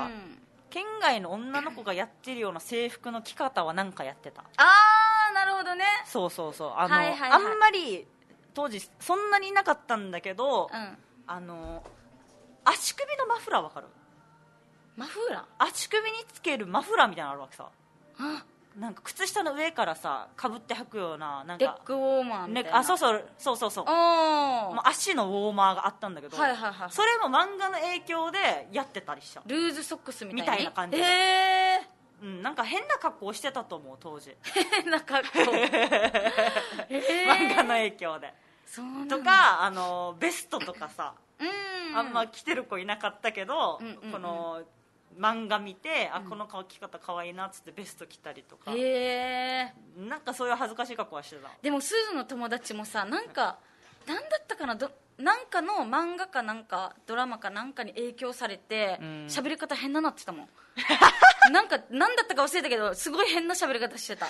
県外の女の子がやってるような制服の着方はなんかやってた。 あー、なるほどね。 そうそうそう、あの、 はいはいはい、 あんまり当時そんなにいなかったんだけど、うん、あの足首のマフラーわかる？ マフラー？ 足首につけるマフラーみたいなのあるわけさ。 あ、 なんか靴下の上からさかぶって履くような、なんかレッグウォーマーみたいな、 あ、そうそうそうそうそう、もう足のウォーマーがあったんだけど、 はいはいはい、それも漫画の影響でやってたりした。 ルーズソックスみたいな, みたいな感じで、 へー、うん、なんか変な格好してたと思う当時変な格好漫画の影響で。 そうなんとか、あのベストとかさ、うん、あんま着てる子いなかったけど、うんうんうん、この漫画見て、あ、この着方可愛いなっつってベスト着たりとか、 へー、なんかそういう恥ずかしい格好はしてた。 でもスーズの友達もさ、なんかなんだったかな、どなんかの漫画かなんかドラマかなんかに影響されて喋、うん、り方変ななってたもんなんかなんだったか忘れたけどすごい変な喋り方してた。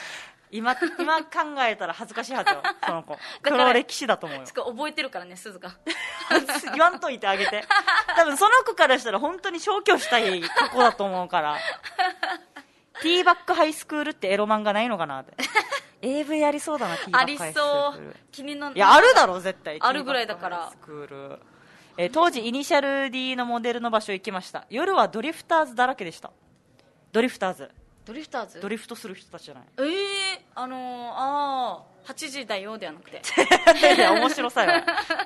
今今考えたら恥ずかしいはずよその子黒歴史だと思うよ覚えてるからね鈴が言わんといてあげて多分その子からしたら本当に消去したい過去だと思うからティーバックハイスクールってエロ漫画ないのかなってエーブイ ありそうだなティーバックハイスクールありそう気になるいやあるだろ絶対あるぐらいだからティーバックハイスクール、えー、当時イニシャル D のモデルの場所行きました。夜はドリフターズだらけでした。ドリフターズドリフターズドリフトする人たちじゃないええー、あのー、あーはちじだよではなくていや面白さよ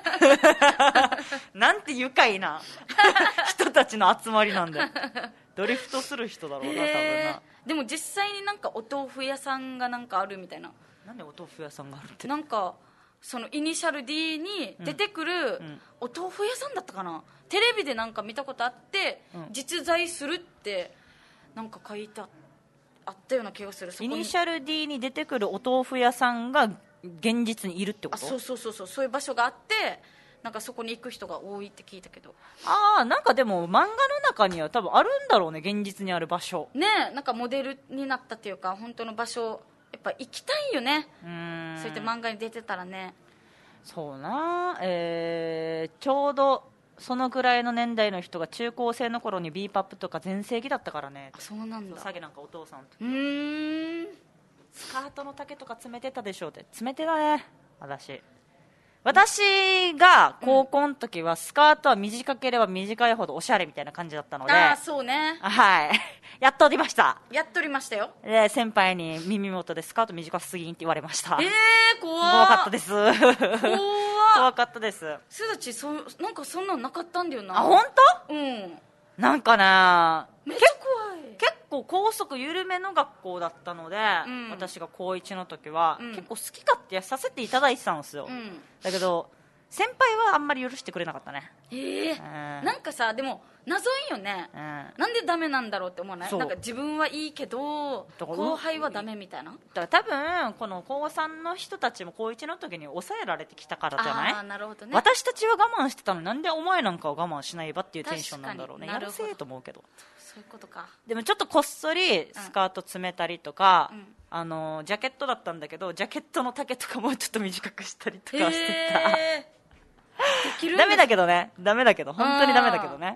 なんて愉快な人たちの集まりなんだよドリフトする人だろうな、多分な。 でも実際になんかお豆腐屋さんがなんかあるみたいな。 なんでお豆腐屋さんがあるって。 なんかそのイニシャル D に出てくるお豆腐屋さんだったかな、テレビでなんか見たことあって、うん、実在するってなんか書いてあったような気がする。 イニシャル D に出てくるお豆腐屋さんが現実にいるってこと？ あ、そうそうそうそう、そういう場所があってなんかそこに行く人が多いって聞いたけど。 ああ、なんかでも漫画の中には多分あるんだろうね、現実にある場所ね。え、なんかモデルになったっていうか本当の場所やっぱ行きたいよね。うーん、そうやって漫画に出てたらね。 そうな、えー、ちょうどそのぐらいの年代の人が中高生の頃に ビーパップ とか全盛期だったからね。 そうなんだ。 サゲなんかお父さんとうーん、 スカートの丈とか詰めてたでしょうって。詰めてたね私。私が高校の時はスカートは短ければ短いほどおしゃれみたいな感じだったので。 ああ、そうね。 はいやっとおりました。 やっとおりましたよ。 で先輩に耳元でスカート短すぎんって言われました。 えー、怖怖かったです怖怖かったです。 すだち、そなんかそんなんなかったんだよな。 あ、本当？ うん、 なんかな、 めっちゃ怖い。 結構校則緩めの学校だったので、うん、私が高いちの時は、うん、結構好き勝手させていただいてたんですよ、うん、だけど先輩はあんまり許してくれなかったね。 えー、うん、なんかさ、でも謎いよね、うん、なんでダメなんだろうって思わない？なんか自分はいいけど後輩はダメみたいな。 だから多分この高さんの人たちも高いちの時に抑えられてきたからじゃない？ あ、なるほどね。 私たちは我慢してたのになんでお前なんかを我慢しないばっていうテンションなんだろうね。やるせえと思うけど。 そういうことか。でもちょっとこっそりスカート詰めたりとか、うん、あのジャケットだったんだけどジャケットの丈とかもちょっと短くしたりとかしてた。できるんです。ダメだけどね、ダメだけど本当にダメだけどね。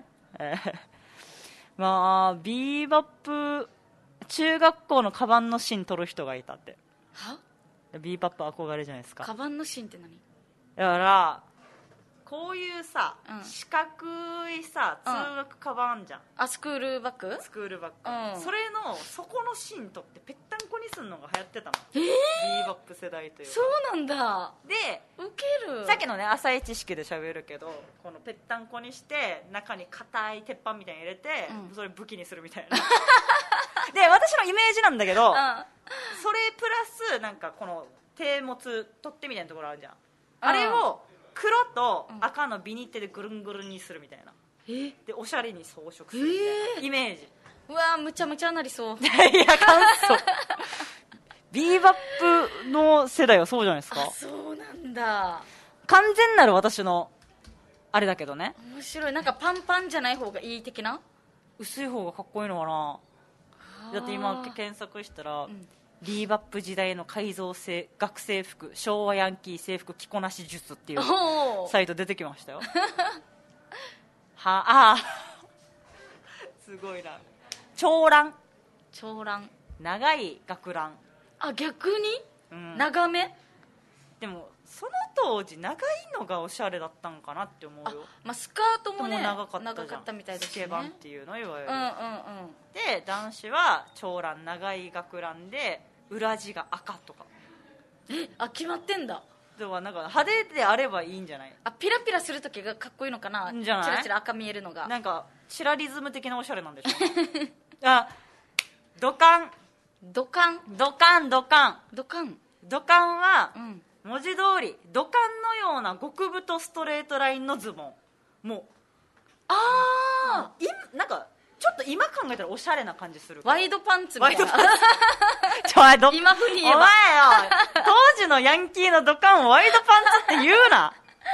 まあビーバップ中学校のカバンの芯取る人がいたって。 は？ ビーバップ憧れじゃないですか。 カバンの芯って何？ だからこういうさ、うん、四角いさ通学カバンあんじゃん、うん、 あ、スクールバッグ？ スクールバッグ、うん、それの底の芯取ってぺったんこにするのが流行ってたの。 えー、ビーバップ世代というか。 そうなんだ。 でウケる。 さっきのね浅い知識で喋るけどこのぺったんこにして中に硬い鉄板みたいに入れて、うん、それ武器にするみたいなで私のイメージなんだけど、うん、それプラスなんかこの手持つ取っ手みたいなところあるじゃん、うん、あれを黒と赤のビニテでぐるんぐるんにするみたいな、うん、でおしゃれに装飾するみたいな、えー、イメージ。 うわむちゃむちゃなりそういや簡素ビーバップの世代はそうじゃないですか。 あ、そうなんだ。 完全なる私のあれだけどね。 面白い。なんかパンパンじゃない方がいい的な。 薄い方がかっこいいのかな。だって今検索したら、うん、ビーバップ時代の改造制学生服昭和ヤンキー制服着こなし術っていうサイト出てきましたよはあすごいな。長蘭長蘭長い学ラン。 あ、逆に、うん、長め。 でもその当時長いのがおしゃれだったんかなって思うよ。 まあ、スカートもね長かったじゃん。 長かったみたいですね。 スケバンっていうのいわゆる、 うんうんうん、 で男子は長蘭長い学ランで裏地が赤とか。 え、あ、決まってんだ。 ではなんか派手であればいいんじゃない？ あ、ピラピラするときがかっこいいのかな。 じゃない？ チラチラ赤見えるのがなんかチラリズム的なおしゃれなんでしょあ、土管土管土管土管土管土管は、うん、文字通り土管のような極太ストレートラインのズボン。もうああ、 うん、なんかちょっと今考えたらおしゃれな感じする。 ワイドパンツみたいな。 ちょど今風に言えばお前よ当時のヤンキーの土管をワイドパンツって言うな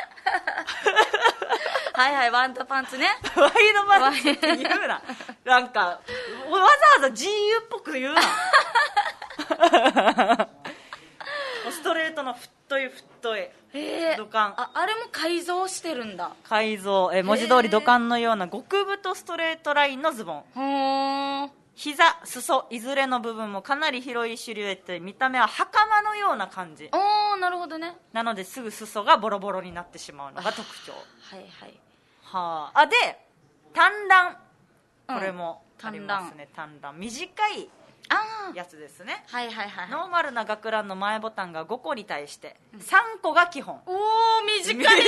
はいはい、ワイドパンツねワイドパンツって言うななんかわざわざ ジーユー っぽく言うなトレートの太い太いえー、 土管。 ああれも改造してるんだ。 改造、え文字通り土管のような極太ストレートラインのズボン。 ほーん。 膝、裾いずれの部分もかなり広いシルエットで、見た目は袴のような感じおー、なるほどね。 なのですぐ裾がボロボロになってしまうのが特徴。 はいはい。 はあ、あで短ラン、これもありますね、 うん、 短ラン短いあやつですね。 はいはいはい、はい、 ノーマルな学ランの前ボタンがごこに対してさんこが基本。 おお短い短い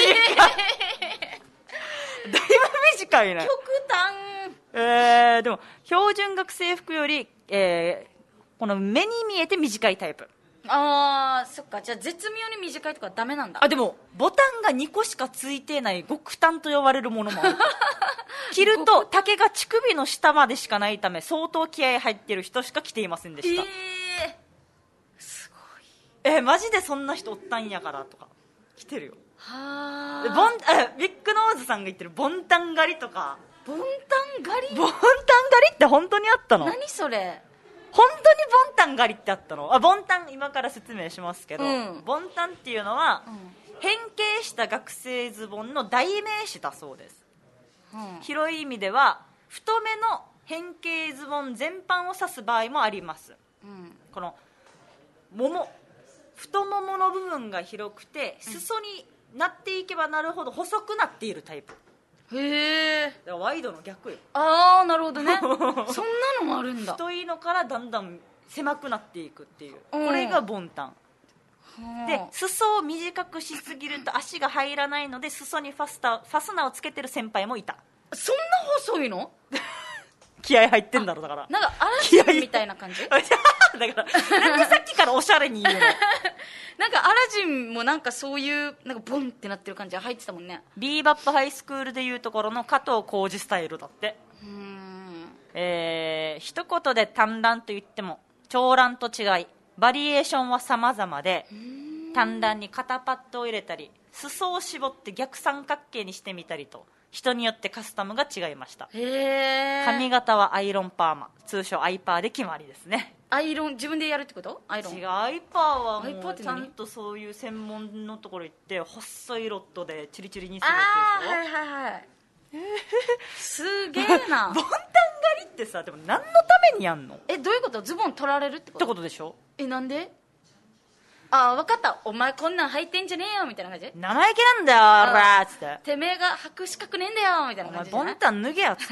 だいぶ短いね。 極端。 えー、でも標準学生服より、えー、この目に見えて短いタイプ。 あーそっか、じゃあ絶妙に短いとかダメなんだ。 あでもボタンがにこしかついてない極短と呼ばれるものもある着ると丈が乳首の下までしかないため相当気合入ってる人しか着ていませんでした。 えー、すごい。えー、マジでそんな人おったんやからとか着てるよ。 はーボンあビッグノーズさんが言ってるボンタン狩りとか。 ボンタン狩りボンタン狩りって本当にあったの？ 何それ。 本当にボンタン狩りってあったの？あボンタン今から説明しますけど、うん、ボンタンっていうのは、うん、変形した学生ズボンの代名詞だそうです、うん、広い意味では太めの変形ズボン全般を指す場合もあります、うん、このもも太ももの部分が広くて裾になっていけばなるほど細くなっているタイプ。 へえ。 ワイドの逆よ。 ああなるほどねそんなのもあるんだ。 太いのからだんだん狭くなっていくっていう、うん、これがボンタンで、裾を短くしすぎると足が入らないので裾にファスタファスナーをつけてる先輩もいた。 そんな細いの気合入ってんだろ。だからなんかアラジンみたいな感じだからなんでさっきからおしゃれに言うのなんかアラジンもなんかそういうなんかボンってなってる感じが入ってたもんね。 ビーバップハイスクールでいうところの加藤浩次スタイルだって。うーん、えー、一言で短ランと言っても長ランと違いバリエーションは様々で、短ランに肩パッドを入れたり裾を絞って逆三角形にしてみたりと人によってカスタムが違いました。 へー。 髪型はアイロンパーマ、通称アイパーで決まりですね。 アイロン自分でやるってこと？アイロン違う、アイパーはもうちゃんとそういう専門のところ行って細いロットでチリチリにするっていう人。 あーはいはいはいすげえなボンタン狩りってさ、でも何のためにやんの？ えどういうこと？ズボン取られるってこと？ ってことでしょ。 えなんで？あ分かった、お前こんなん履いてんじゃねえよみたいな感じ。 生意気なんだよーらーっつって、 てめえが履く資格ねえんだよみたいな感じ。 お前ボンタン脱げやっつって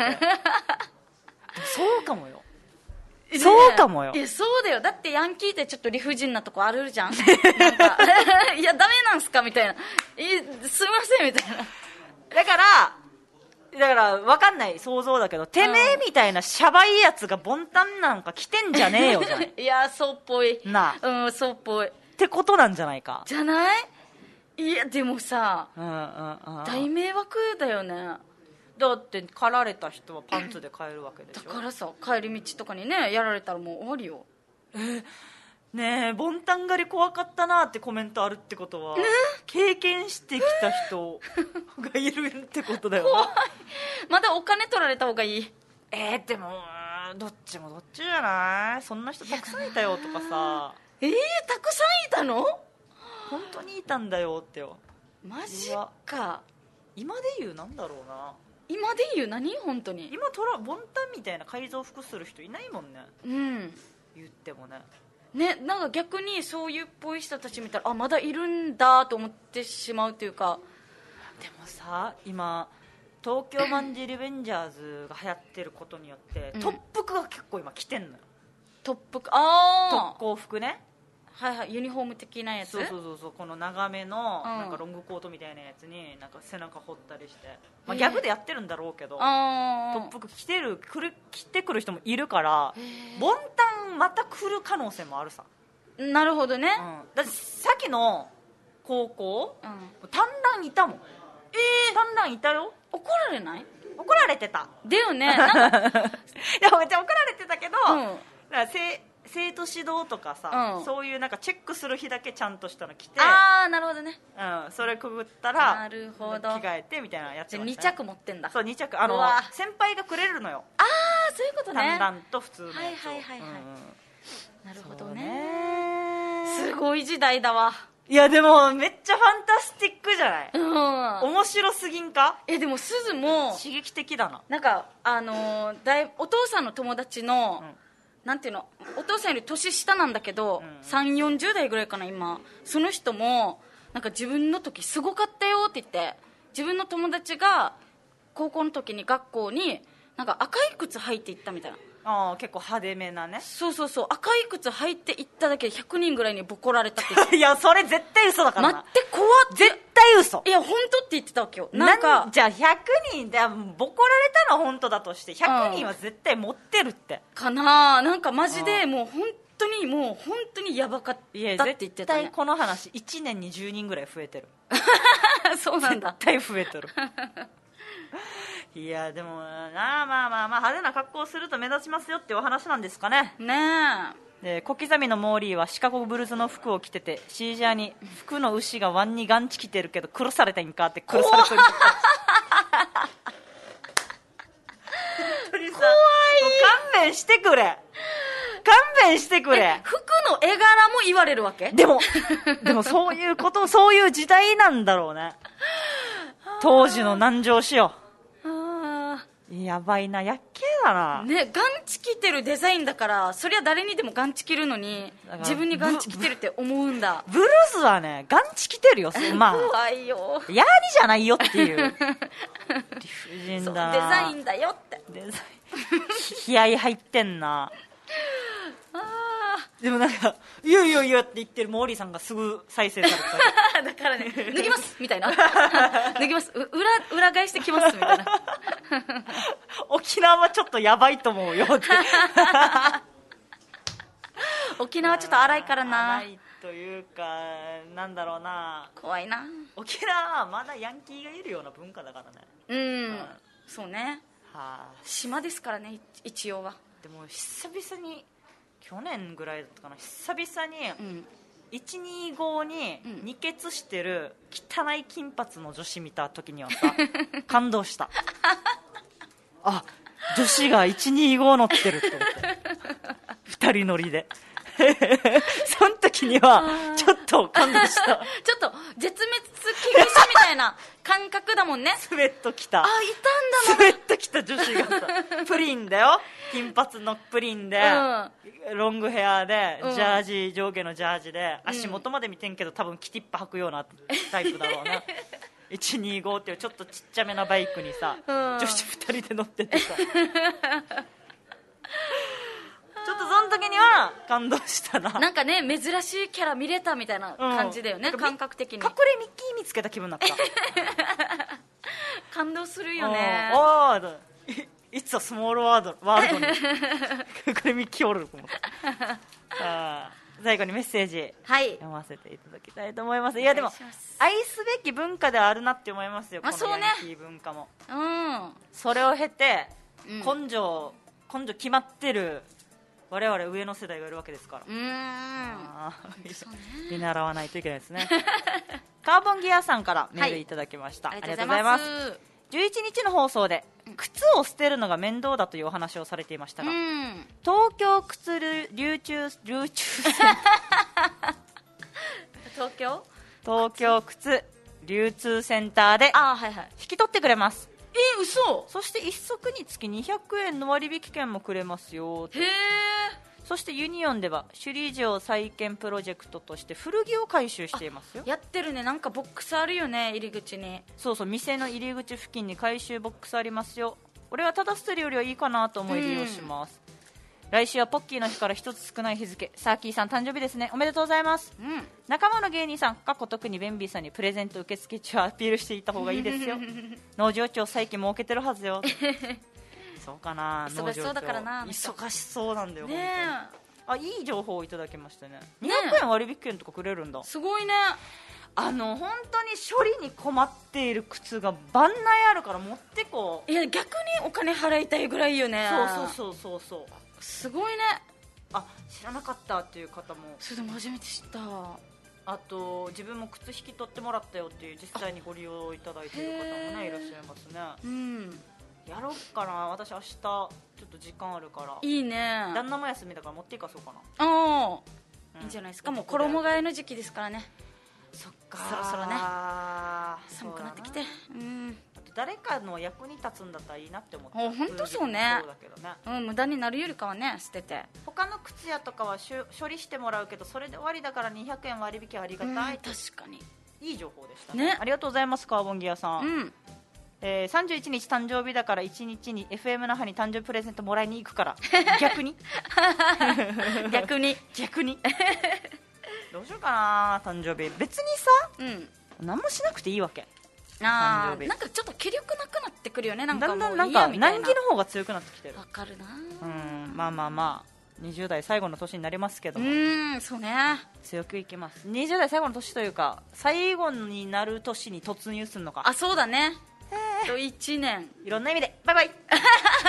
そうかもよ、ね、そうかもよ。 いやそうだよ、だってヤンキーってちょっと理不尽なとこあるじゃんなんかいやダメなんすかみたいな、えすいませんみたいな。 だからだから分かんない想像だけど、てめえみたいなシャバいやつがボンタンなんか着てんじゃねえよじゃないいやそうっぽいなあ、 うんそうっぽいってことなんじゃないか。 じゃない？いやでもさ、 うんうんうん、 大迷惑だよね。 だって狩られた人はパンツで帰るわけでしょ。 だからさ帰り道とかにねやられたらもう終わりよ。 えー、ねえボンタン狩り怖かったなってコメントあるってことは、ね、経験してきた人がいるってことだよな怖い。まだお金取られた方がいい。 えー、でもどっちもどっちじゃない？そんな人たくさんいたよとかさえー、たくさんいたの？ 本当にいたんだよってよ。 マジか。 今で言うなんだろうな、 今で言う何？本当に今トラボンタンみたいな改造服する人いないもんね。 うん言ってもね。 ね、なんか逆にそういうっぽい人たち見たらあまだいるんだと思ってしまうというか。 でもさ今東京マンジリベンジャーズが流行ってることによって、うん、特服が結構今着てんのよ。 特服、ああ特攻服ね。 はいはい、ユニフォーム的なやつ。 そうそうそうそう、この長めのなんかロングコートみたいなやつになんか背中彫ったりして、まあ、ギャグでやってるんだろうけど、特服着てる来る着てくる人もいるから、ボンタンまた来る可能性もあるさ。 なるほどね、 うん、だってさっきの高校、うん、短ランいたもん。えー、短ランいたよ。 怒られない？ 怒られてた。 だよね。なんかいやめっちゃ怒られてたけど、うん、だからせ生徒指導とかさ、うん、そういうなんかチェックする日だけちゃんとしたの着て、 ああなるほどね、 うん、それくぐったらなるほど着替えてみたいなやつ、ね、 に着持ってんだ。 そうに着、あの先輩がくれるのよ。 ああそういうことね。 短ランと普通のやつを。 はいはいはいはい、うん、なるほどね。 すごい時代だわ。 いやでもめっちゃファンタスティックじゃない、 うん、 面白すぎんか。 えでもすずも刺激的だな。 なんかあのー、だいお父さんの友達の、 うん、 なんていうの、お父さんより年下なんだけど、うん、さんじゅう、よんじゅう代ぐらいかな今。その人もなんか自分の時すごかったよって言って、自分の友達が高校の時に学校になんか赤い靴履いていったみたいな。 ああ結構派手めなね。 そうそうそう、赤い靴履いていっただけでひゃくにんぐらいにボコられたって言っていやそれ絶対嘘だからな。 待って怖っ、 絶対嘘。 いや本当って言ってたわけよ。なんかじゃあひゃくにんでボコられたのは本当だとしてひゃくにんは絶対持ってるって、 うん、かな。なんかマジでもう本当にもう本当にやばかったって言ってた、ね、 絶対この話いちねんにじゅうにんぐらい増えてるそうなんだ、 絶対増えてるいやでもな、まあまあまあ派手な格好をすると目立ちますよっていうお話なんですかね。 ねえ。小刻みのモーリーはシカゴブルーズの服を着てて、シージャーに服の牛がワンにガンチ着てるけど殺されたんかって殺されてる本当にさ、怖い、勘弁してくれ、勘弁してくれ。 服の絵柄も言われるわけ。 でもでもそういうことそういう時代なんだろうね当時の南城市よ。やばいな、やっけーだな、 ね、ガンチ着てるデザインだからそりゃ誰にでもガンチ着るのに自分にガンチ着てるって思うんだ。 ブルースはねガンチ着てるよ、まあ、 怖いよ、 やりじゃないよっていう理不尽だな、 デザインだよってデザイン気合入ってんなあでもなんかいやいやいやって言ってるモーリーさんがすぐ再生されただからね、脱ぎますみたいな脱ぎます、裏裏返してきますみたいな沖縄はちょっとやばいと思うよって沖縄はちょっと荒いからな。 荒いというかなんだろうな、 怖いな。 沖縄はまだヤンキーがいるような文化だからね。 うん、うん、 はそうね、はあ、島ですからね一応は。 でも久々に去年ぐらいだったかな、久々に、うん、いちにごに二血してる汚い金髪の女子見た時にはさ感動したあ、女子がいちにご乗ってるって思ってふたり乗りでその時にはちょっと感動した。 ちょっと絶滅危惧種みたいな感覚だもんね。 スウェット着た、 あ、いたんだスウェット着た女子がさプリンだよ、金髪のプリンで、うん、ロングヘアで、ジャージ、上下のジャージで、足元まで見てんけど多分キティッパ履くようなタイプだろうないちにごっていうちょっとちっちゃめなバイクにさ、うん、女子ふたりで乗っててさちょっとその時には感動したな。 なんかね、珍しいキャラ見れたみたいな感じだよね、うん、感覚的に。 隠れミッキー見つけた気分になった感動するよね。 おー、いつはスモールワードワールドに隠れミッキーおると思った最後にメッセージ、はい、読ませていただきたいと思います。いやでも愛すべき文化ではあるなって思いますよ、 まあ、 このヤンキー文化も、 そうね、うん、 それを経て、うん、根性根性決まってる我々上の世代がいるわけですから、うーん、あ見習わないといけないですねカーボンギアさんからメールいただきました、はい、ありがとうございます。じゅういちにちの放送で靴を捨てるのが面倒だというお話をされていましたが、うん、東京靴流通流通東京東京靴流通センターで引き取ってくれます。 えー、嘘。 そしていっそくにつきにひゃくえんの割引券もくれますよ。 へー。 そしてユニオンでは首里城再建プロジェクトとして古着を回収していますよ。 やってるね。なんかボックスあるよね、入り口に。 そうそう、店の入り口付近に回収ボックスありますよ。俺はただ捨てるよりはいいかなと思い利用します、うん、来週はポッキーの日から一つ少ない日付。サーキーさん誕生日ですね、おめでとうございます、うん、仲間の芸人さん過去特にベンビーさんにプレゼント受付中はアピールしていた方がいいですよ農場長最近設けてるはずよそうかな、 忙しそうだからな。 忙しそうなんだよ、 ね、 本当に。あ、いい情報をいただきましたね。にひゃくえん割引券とかくれるんだ。 すごいね。 あの本当に処理に困っている靴が万内あるから持ってこう。 いや逆にお金払いたいぐらいよね。 そうそうそうそうそう。 すごいね。 あ、知らなかったっていう方も。 それでも初めて知った。 あと自分も靴引き取ってもらったよっていう実際にご利用いただいている方もねいらっしゃいますね。うん。やろうかな、私明日ちょっと時間あるから。 いいね。 旦那も休みだから持っていかそうかな。 ああ、 いいんじゃないですか。もう衣替えの時期ですからね。 そっか、 そろそろね寒くなってきて、うん、 誰かの役に立つんだったらいいなって思って。 本当そうね。 そうだけどね、 うん、無駄になるよりかはね、捨てて。 他の靴屋とかはしゅ処理してもらうけど、それで終わりだからにひゃくえん割引ありがたい、 うん、確かにいい情報でしたね。 ね、 ありがとうございます、カーボンギアさん。 うん、 えー、さんじゅういちにち誕生日だからいちにちに エフエム 那覇に誕生日プレゼントもらいに行くから逆に逆に逆にどうしようかな、誕生日別にさ、 うん、 何もしなくていいわけ。 あー、なんかちょっと気力なくなってくるよね。なんかもうだんだんなんか難儀の方が強くなってきてる。 わかるな。 うん、まあまあまあにじゅう代最後の年になりますけども、 うーん、そうね、 強くいきます。にじゅう代最後の年というか最後になる年に突入するのか。 あ、そうだね、といちねんいろんな意味でバイバイ